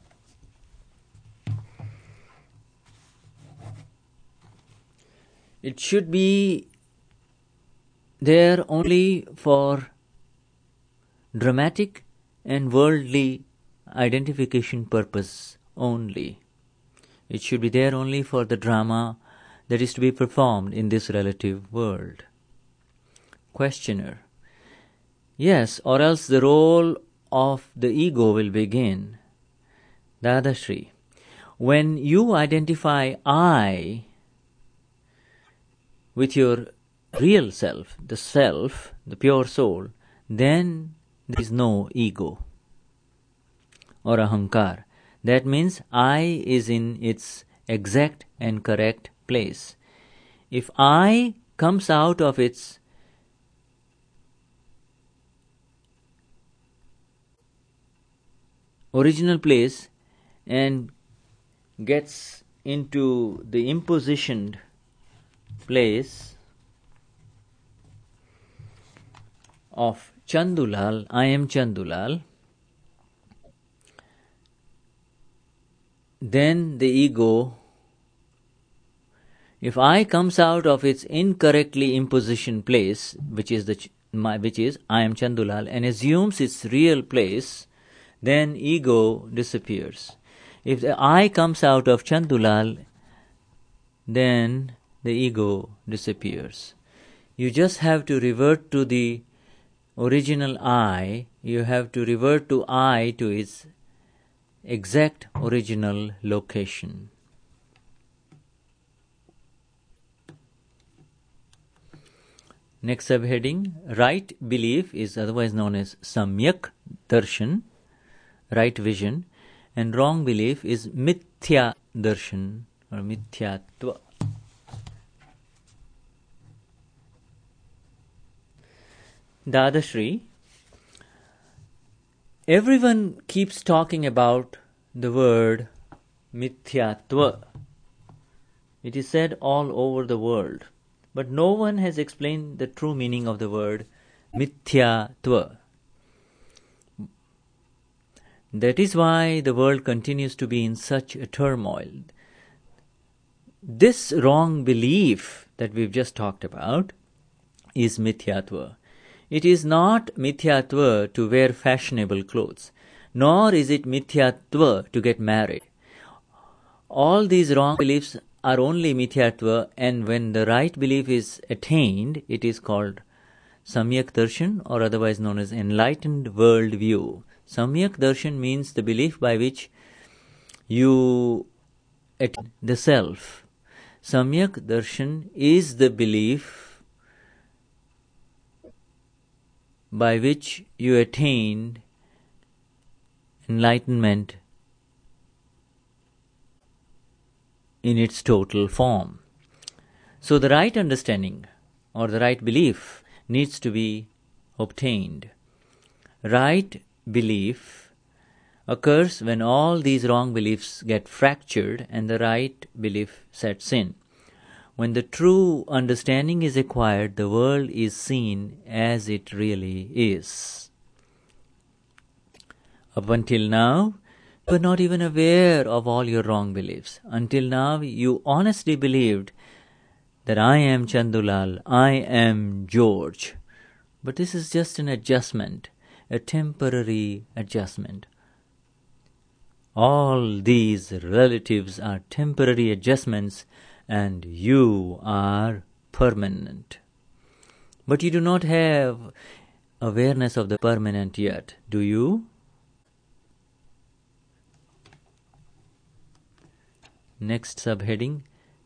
It should be there only for dramatic and worldly identification purpose only. It should be there only for the drama that is to be performed in this relative world. Questioner: yes, or else the role of the ego will begin. Dadashri: when you identify I with your real self, the pure soul, then there is no ego or ahankar. That means I is in its exact and correct place. If I comes out of its original place and gets into the impositioned place of Chandulal, I am Chandulal, then the ego, if I comes out of its incorrectly imposition place, which is I am Chandulal, and assumes its real place, then ego disappears. If the I comes out of Chandulal, then the ego disappears. You just have to revert to the original I. You have to revert to I to its exact original location. Next subheading: right belief is otherwise known as samyak darshan, right vision, and wrong belief is mithya darshan or mithyatva. Dadashri: Everyone keeps talking about the word mithyatva. It is said all over the world, but no one has explained the true meaning of the word mithyatva. That is why the world continues to be in such a turmoil. This wrong belief that we've just talked about is mithyatva. It is not mithyatva to wear fashionable clothes, nor is it mithyatva to get married. All these wrong beliefs are only mithyatva, and when the right belief is attained, it is called Samyak Darshan, or otherwise known as enlightened world view. Samyak Darshan means the belief by which you attain the self. Samyak Darshan is the belief by which you attain enlightenment in its total form. So the right understanding or the right belief needs to be obtained. Right belief occurs when all these wrong beliefs get fractured and the right belief sets in. When the true understanding is acquired, the world is seen as it really is. Up until now, you were not even aware of all your wrong beliefs. Until now, you honestly believed that I am Chandulal, I am George. But this is just an adjustment, a temporary adjustment. All these relatives are temporary adjustments, and you are permanent. But you do not have awareness of the permanent yet, do you? Next subheading,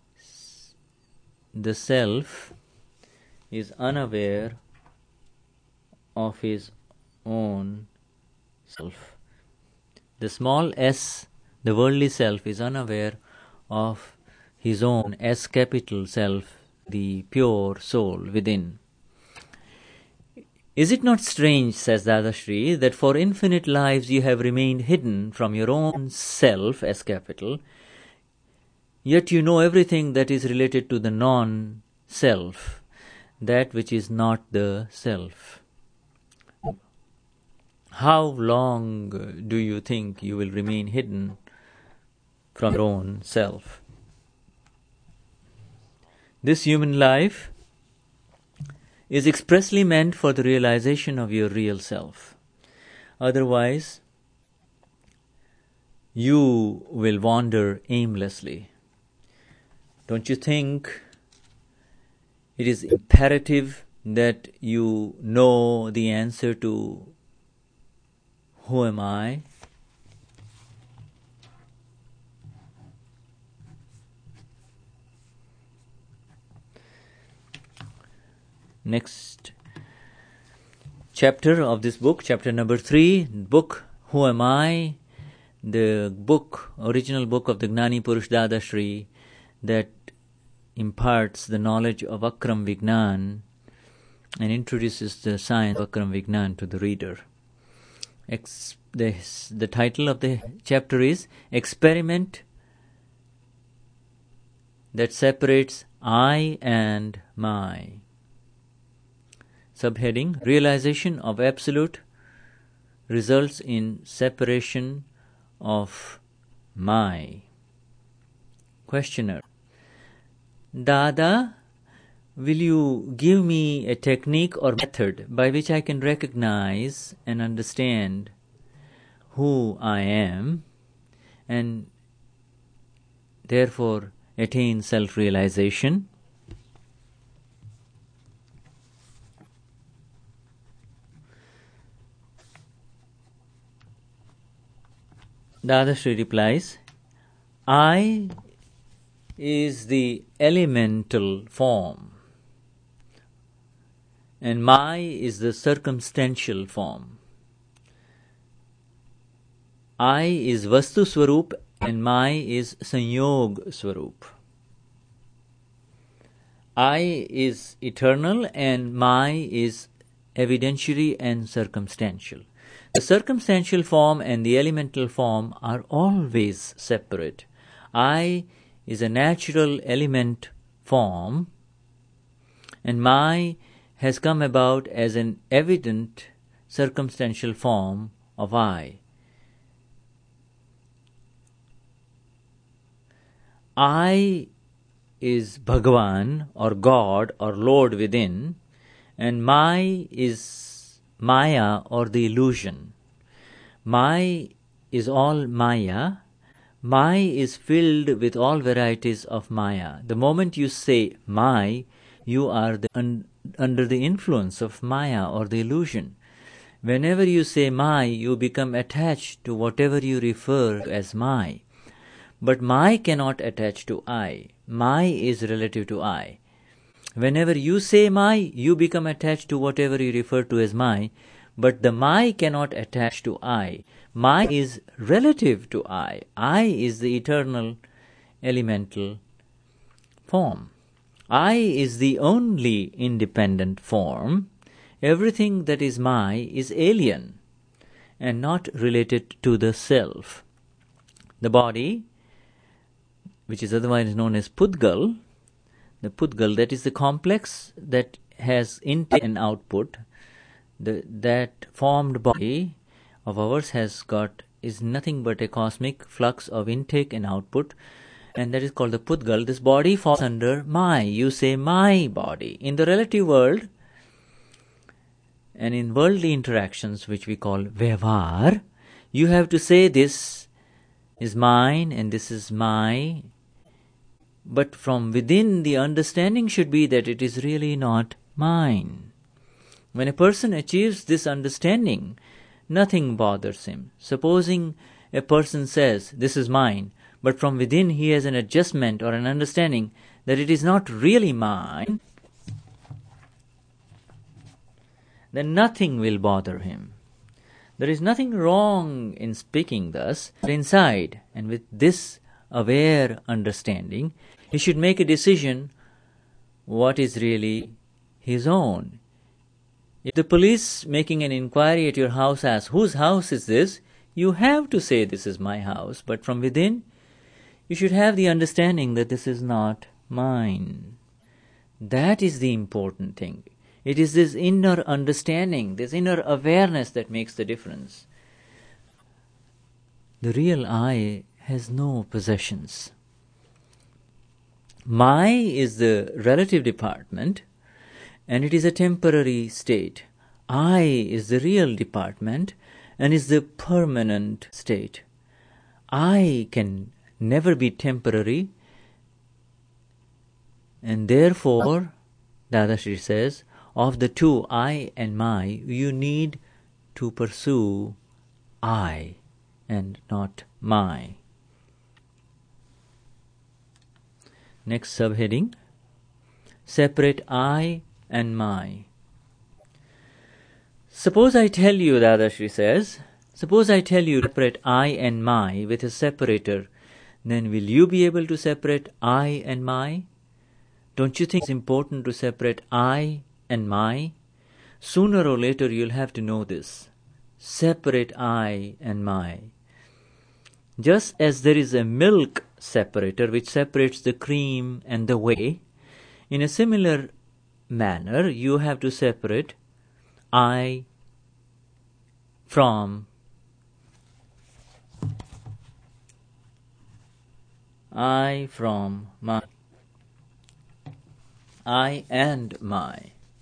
the self is unaware of his own self. The small s, the worldly self, is unaware of his own S capital self, the pure soul within. Is it not strange, says Dadashri, that for infinite lives you have remained hidden from your own self, S capital, yet you know everything that is related to the non-self, that which is not the self. How long do you think you will remain hidden from your own self? This human life is expressly meant for the realization of your real self. Otherwise, you will wander aimlessly. Don't you think it is imperative that you know the answer to who am I? Next chapter of this book, chapter number 3, book Who Am I? The book, original book of the Gnani Purush Dadashri that imparts the knowledge of Akram Vignan and introduces the science of Akram Vignan to the reader. The title of the chapter is Experiment that Separates I and My. Subheading, Realization of Absolute results in separation of My. Questioner, Dada, will you give me a technique or method by which I can recognize and understand who I am and therefore attain self-realization? Dadashri replies, I is the elemental form and My is the circumstantial form. I is Vastu Swarup and My is Sanyog Swarup. I is eternal and My is evidentiary and circumstantial. The circumstantial form and the elemental form are always separate. I is a natural element form, and my has come about as an evident circumstantial form of I. I is Bhagavan or God or Lord within, and my is Maya or the illusion. My is all Maya. My is filled with all varieties of Maya. The moment you say my, you are under the influence of Maya or the illusion. Whenever you say my, you become attached to whatever you refer to as my. But my cannot attach to I. My is relative to I. Whenever you say my, you become attached to whatever you refer to as my, but the my cannot attach to I. My is relative to I. I is the eternal elemental form. I is the only independent form. Everything that is my is alien and not related to the self. The body, which is otherwise known as Pudgal, the Pudgal, that is the complex that has intake and output. That formed body of ours is nothing but a cosmic flux of intake and output, and that is called the Pudgal. This body falls under my. You say my body. In the relative world and in worldly interactions, which we call Vyavhar, you have to say this is mine and this is my. But from within, the understanding should be that it is really not mine. When a person achieves this understanding, nothing bothers him. Supposing a person says, this is mine, but from within he has an adjustment or an understanding that it is not really mine, then nothing will bother him. There is nothing wrong in speaking thus, but inside, and with this aware understanding, he should make a decision what is really his own. If the police making an inquiry at your house asks, whose house is this? You have to say this is my house, but from within, you should have the understanding that this is not mine. That is the important thing. It is this inner understanding, this inner awareness that makes the difference. The real I has no possessions. My is the relative department, and it is a temporary state. I is the real department, and is the permanent state. I can never be temporary, and therefore, Dadashri says, of the two, I and my, you need to pursue I and not my. Next subheading, separate I and my. Suppose I tell you, Dadashri says, suppose I tell you to separate I and my with a separator, then will you be able to separate I and my? Don't you think it's important to separate I and my? Sooner or later you'll have to know this. Separate I and my. Just as there is a milk separator which separates the cream and the whey, in a similar manner you have to separate I from my. I and my.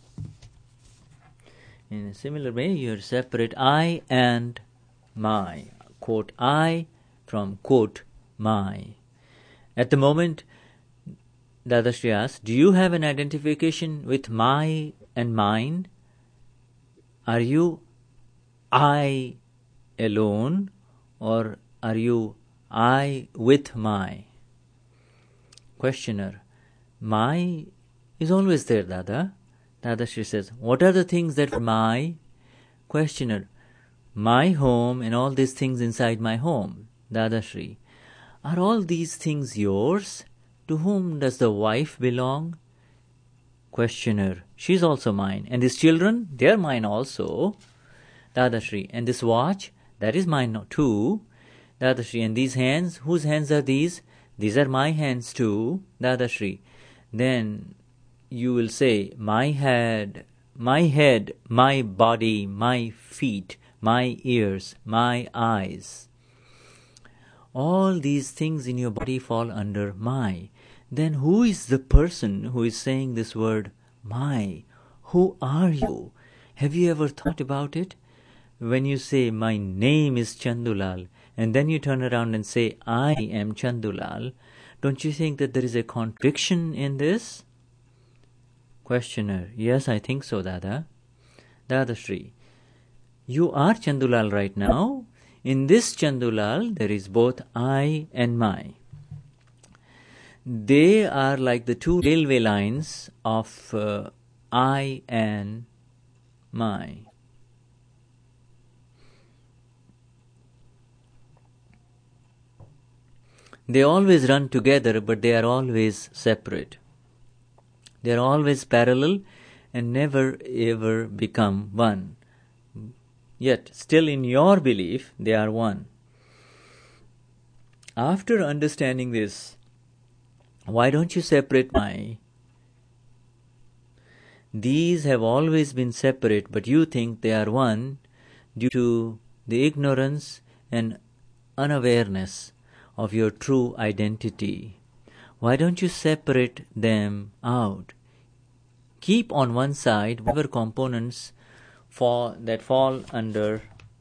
In a similar way, you separate I and my. Quote I from quote my. At the moment, Dadashri asks, do you have an identification with my and mine? Are you I alone, or are you I with my? Questioner, my is always there, Dada. Dadashri says, what are the things that are my? Questioner, my home and all these things inside my home. Dadashri, are all these things yours? To whom does the wife belong? Questioner, she is also mine. And these children, they are mine also. Dadashri. And this watch, that is mine too. Dadashri. And these hands, whose hands are these? These are my hands too. Dadashri. Then you will say, my head, my body, my feet, my ears, my eyes. All these things in your body fall under my. Then who is the person who is saying this word my? Who are you? Have you ever thought about it? When you say, my name is Chandulal, and then you turn around and say, I am Chandulal, don't you think that there is a contradiction in this? Questioner, yes, I think so, Dada. Dadashri, you are Chandulal right now. In this Chandulal, there is both I and my. They are like the two railway lines of I and my. They always run together, but they are always separate. They are always parallel and never ever become one. Yet, still in your belief, they are one. After understanding this, why don't you separate my? These have always been separate, but you think they are one due to the ignorance and unawareness of your true identity. Why don't you separate them out? Keep on one side whatever components that fall under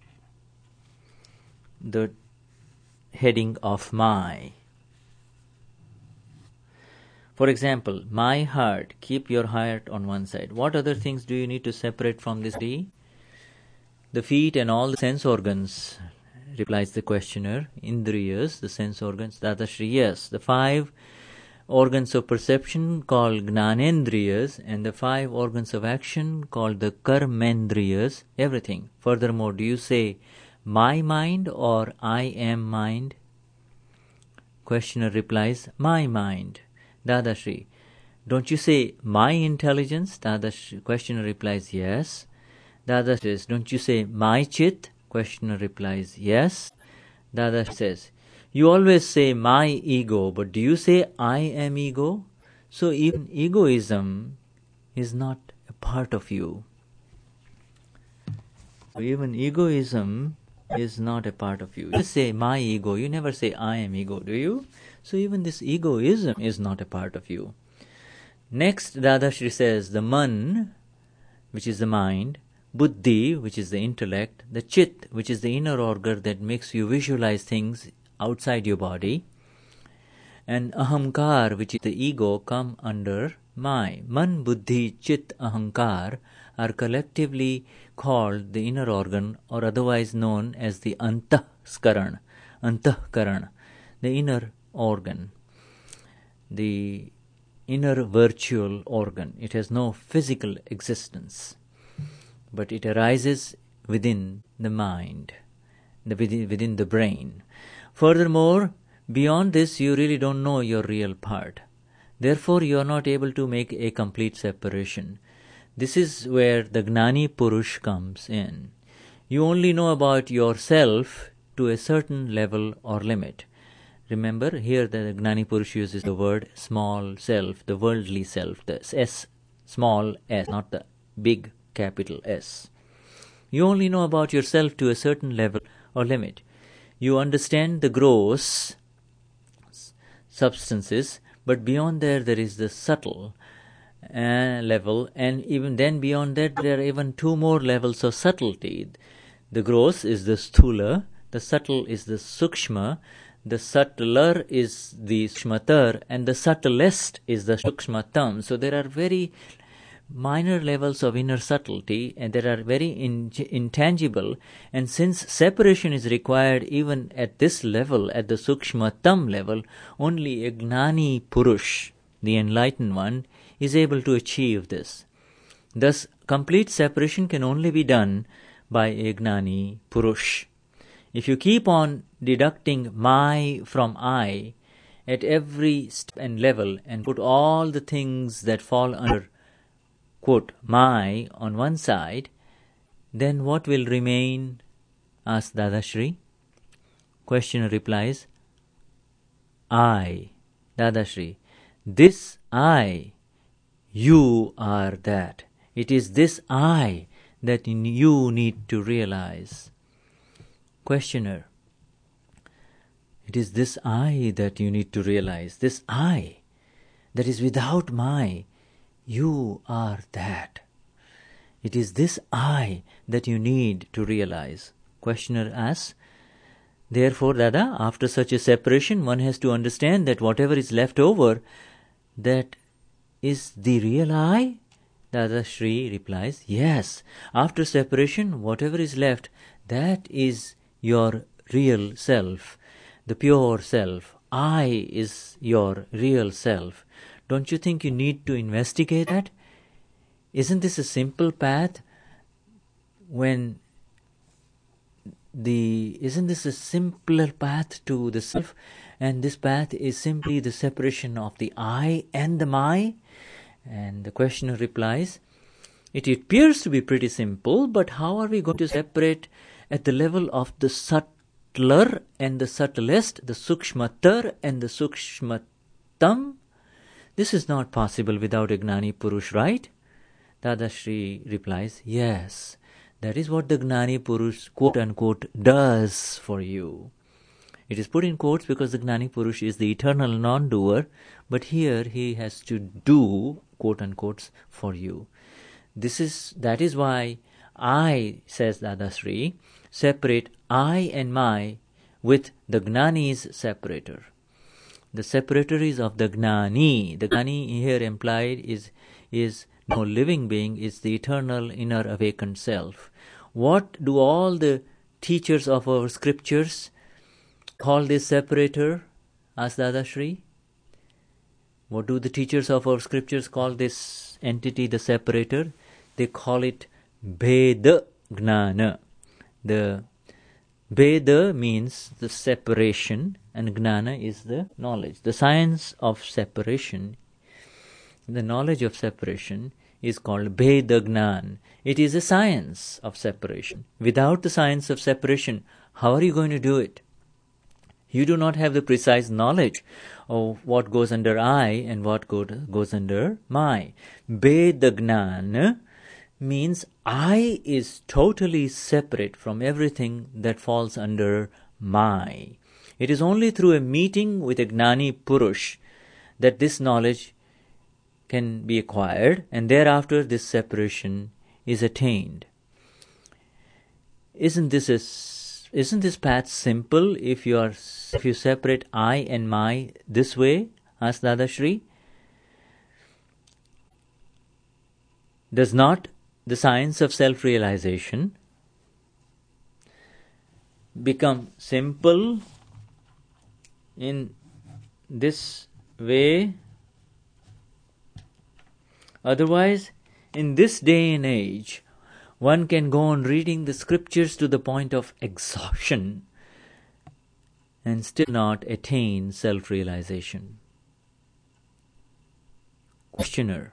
the heading of my. For example, my heart, keep your heart on one side. What other things do you need to separate from this body? The feet and all the sense organs, replies the questioner. Indriyas, the sense organs. Dadashri, yes. The 5 organs of perception called Gnanendriyas and the 5 organs of action called the Karmendriyas. Everything. Furthermore, do you say my mind or I am mind? Questioner replies, my mind. Dadashri, don't you say my intelligence? Dadashri, questioner replies, yes. Dadashri says, don't you say my chit? Questioner replies, yes. Dadashri says, you always say my ego, but do you say I am ego? So even egoism is not a part of you. So even egoism is not a part of you. You say my ego, you never say I am ego, do you? So even this egoism is not a part of you. Next, Dadashri says the man, which is the mind, buddhi, which is the intellect, the chit, which is the inner organ that makes you visualize things outside your body, and ahamkar, which is the ego, come under my. Man, buddhi, chit, ahankar are collectively called the inner organ, or otherwise known as the antahkaran, the inner organ, the inner virtual organ. It has no physical existence, but it arises within the mind, within the brain. Furthermore, beyond this, you really don't know your real part. Therefore, you are not able to make a complete separation. This is where the Gnani Purush comes in. You only know about yourself to a certain level or limit. Remember, here the Gnani Purush uses the word small self, the worldly self, the S, small s, not the big capital S. You only know about yourself to a certain level or limit. You understand the gross substances, but beyond there is the subtle level, and even then beyond that there are even 2 more levels of subtlety. The gross is the sthula, the subtle is the sukshma, the subtler is the shmatar, and the subtlest is the sukshmatam. So there are very minor levels of inner subtlety, and they are very intangible. And since separation is required even at this level, at the sukshmatam level, only a Gnani Purush, the enlightened one, is able to achieve this. Thus, complete separation can only be done by a Gnani Purush. If you keep on deducting my from I at every step and level and put all the things that fall under, quote, my on one side, then what will remain? Asks Dadashri. Questioner replies, I. Dadashri, this I, you are that. It is this I that you need to realize. Questioner, it is this I that you need to realize. This I that is without my, you are that. It is this I that you need to realize. Questioner asks, therefore, Dada, after such a separation, one has to understand that whatever is left over, that is the real I? Dadashri replies, yes. After separation, whatever is left, that is your real self, the pure self. I is your real self. Don't you think you need to investigate that? Isn't this a simple path? Isn't this a simpler path to the self? And this path is simply the separation of the I and the my. And the questioner replies, it appears to be pretty simple, but how are we going to separate at the level of the subtler and the subtlest, the sukshmatar and the sukshmatam? This is not possible without a Gnani Purush, right? Dadashri replies, yes, that is what the Gnani Purush, quote-unquote, does for you. It is put in quotes because the Gnani Purush is the eternal non-doer, but here he has to do, quote-unquote, for you. That is why I, says Dadashri, separate I and my with the Gnani's separator. The separator is of the Gnani. The Gnani here implied is no living being, is the eternal inner awakened self. What do all the teachers of our scriptures call this separator? Asked Dadashri. What do the teachers of our scriptures call this entity, the separator? They call it Bheda Gnana. The Bheda means the separation, and Gnana is the knowledge. The science of separation, the knowledge of separation, is called Bheda Gnan. It is a science of separation. Without the science of separation, how are you going to do it? You do not have the precise knowledge of what goes under I and what goes under my. Bheda Gnan means I is totally separate from everything that falls under my. It is only through a meeting with a Gnani Purush that this knowledge can be acquired, and thereafter this separation is attained. Isn't this path simple if you separate I and my this way? Asked Dadashri. Does not the science of self-realization become simple in this way? Otherwise, in this day and age, one can go on reading the scriptures to the point of exhaustion and still not attain self-realization. Questioner,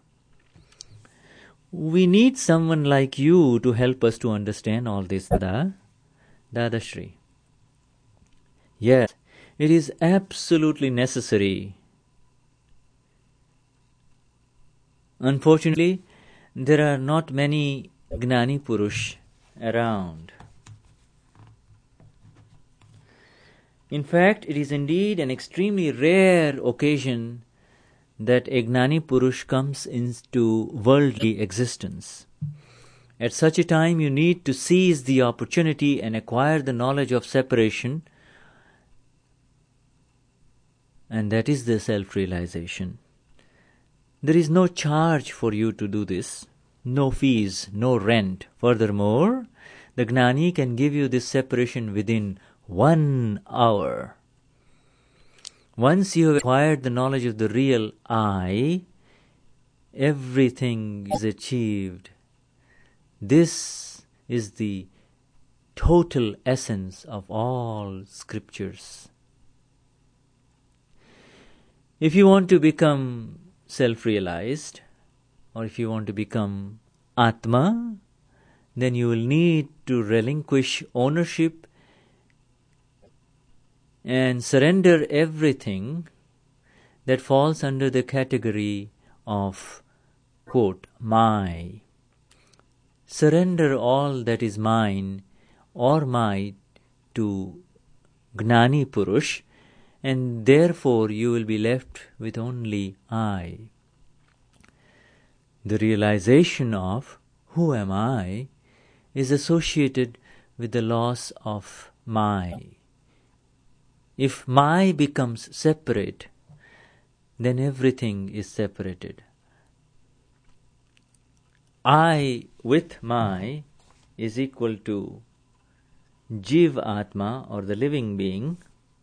we need someone like you to help us to understand all this, Dadashri. Yes, it is absolutely necessary. Unfortunately, there are not many Gnani Purush around. In fact, it is indeed an extremely rare occasion that a Gnani Purush comes into worldly existence. At such a time, you need to seize the opportunity and acquire the knowledge of separation, and that is the self-realization. There is no charge for you to do this, no fees, no rent. Furthermore, the Gnani can give you this separation within 1 hour. Once you have acquired the knowledge of the real I, everything is achieved. This is the total essence of all scriptures. If you want to become self-realized, or if you want to become Atma, then you will need to relinquish ownership and surrender everything that falls under the category of, quote, my. Surrender all that is mine or my to Gnani Purush, and therefore you will be left with only I. The realization of who am I is associated with the loss of my. If my becomes separate, then everything is separated. I with my is equal to Jiv Atma, or the living being.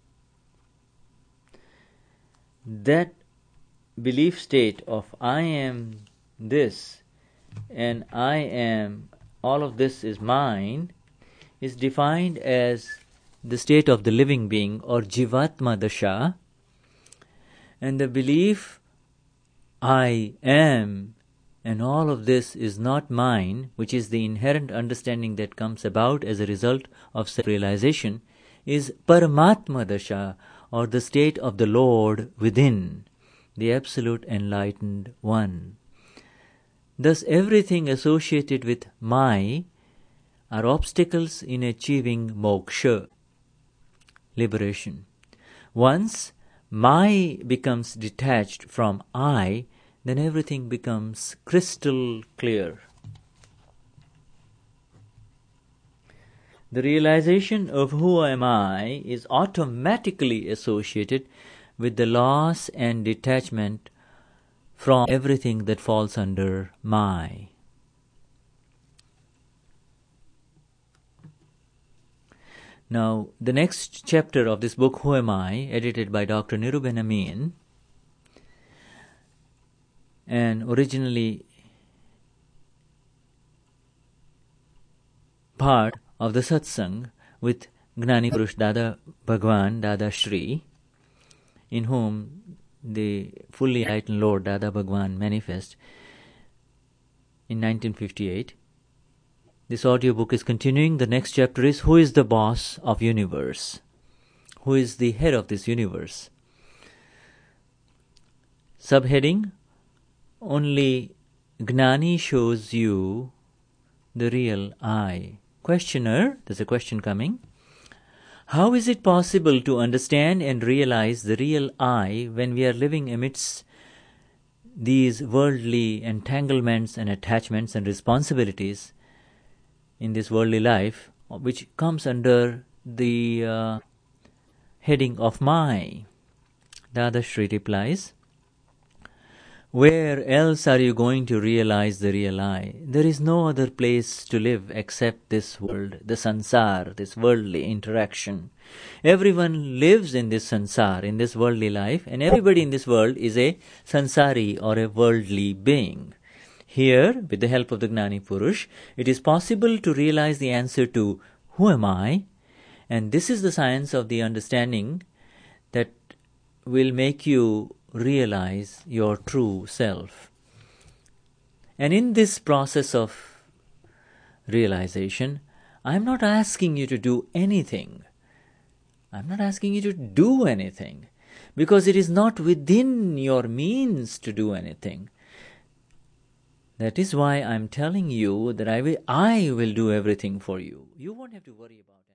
That belief state of I am this and I am, all of this is mine, is defined as the state of the living being, or Jivatma Dasha. And the belief I am and all of this is not mine, which is the inherent understanding that comes about as a result of self-realization, is Paramatma Dasha, or the state of the Lord within, the absolute enlightened one. Thus everything associated with my are obstacles in achieving moksha, liberation. Once my becomes detached from I, then everything becomes crystal clear. The realization of who am I is automatically associated with the loss and detachment from everything that falls under my. Now, the next chapter of this book, Who Am I?, edited by Dr. Niruben Amin, and originally part of the satsang with Gnani Purush Dada Bhagwan, Dada Shri, in whom the fully enlightened Lord Dada Bhagwan manifest in 1958. This audiobook is continuing. The next chapter is Who is the Boss of Universe? Who is the head of this universe? Subheading, only Gnani shows you the real I. Questioner, there's a question coming. How is it possible to understand and realize the real I when we are living amidst these worldly entanglements and attachments and responsibilities in this worldly life, which comes under the heading of my? Dada Shri replies, where else are you going to realize the real I? There is no other place to live except this world, the sansar, this worldly interaction. Everyone lives in this sansar, in this worldly life, and everybody in this world is a sansari, or a worldly being. Here, with the help of the Gnani Purush, it is possible to realize the answer to who am I? And this is the science of the understanding that will make you realize your true self. And in this process of realization, I am not asking you to do anything. I am not asking you to do anything, because it is not within your means to do anything. That is why I am telling you that I will do everything for you. You won't have to worry about it.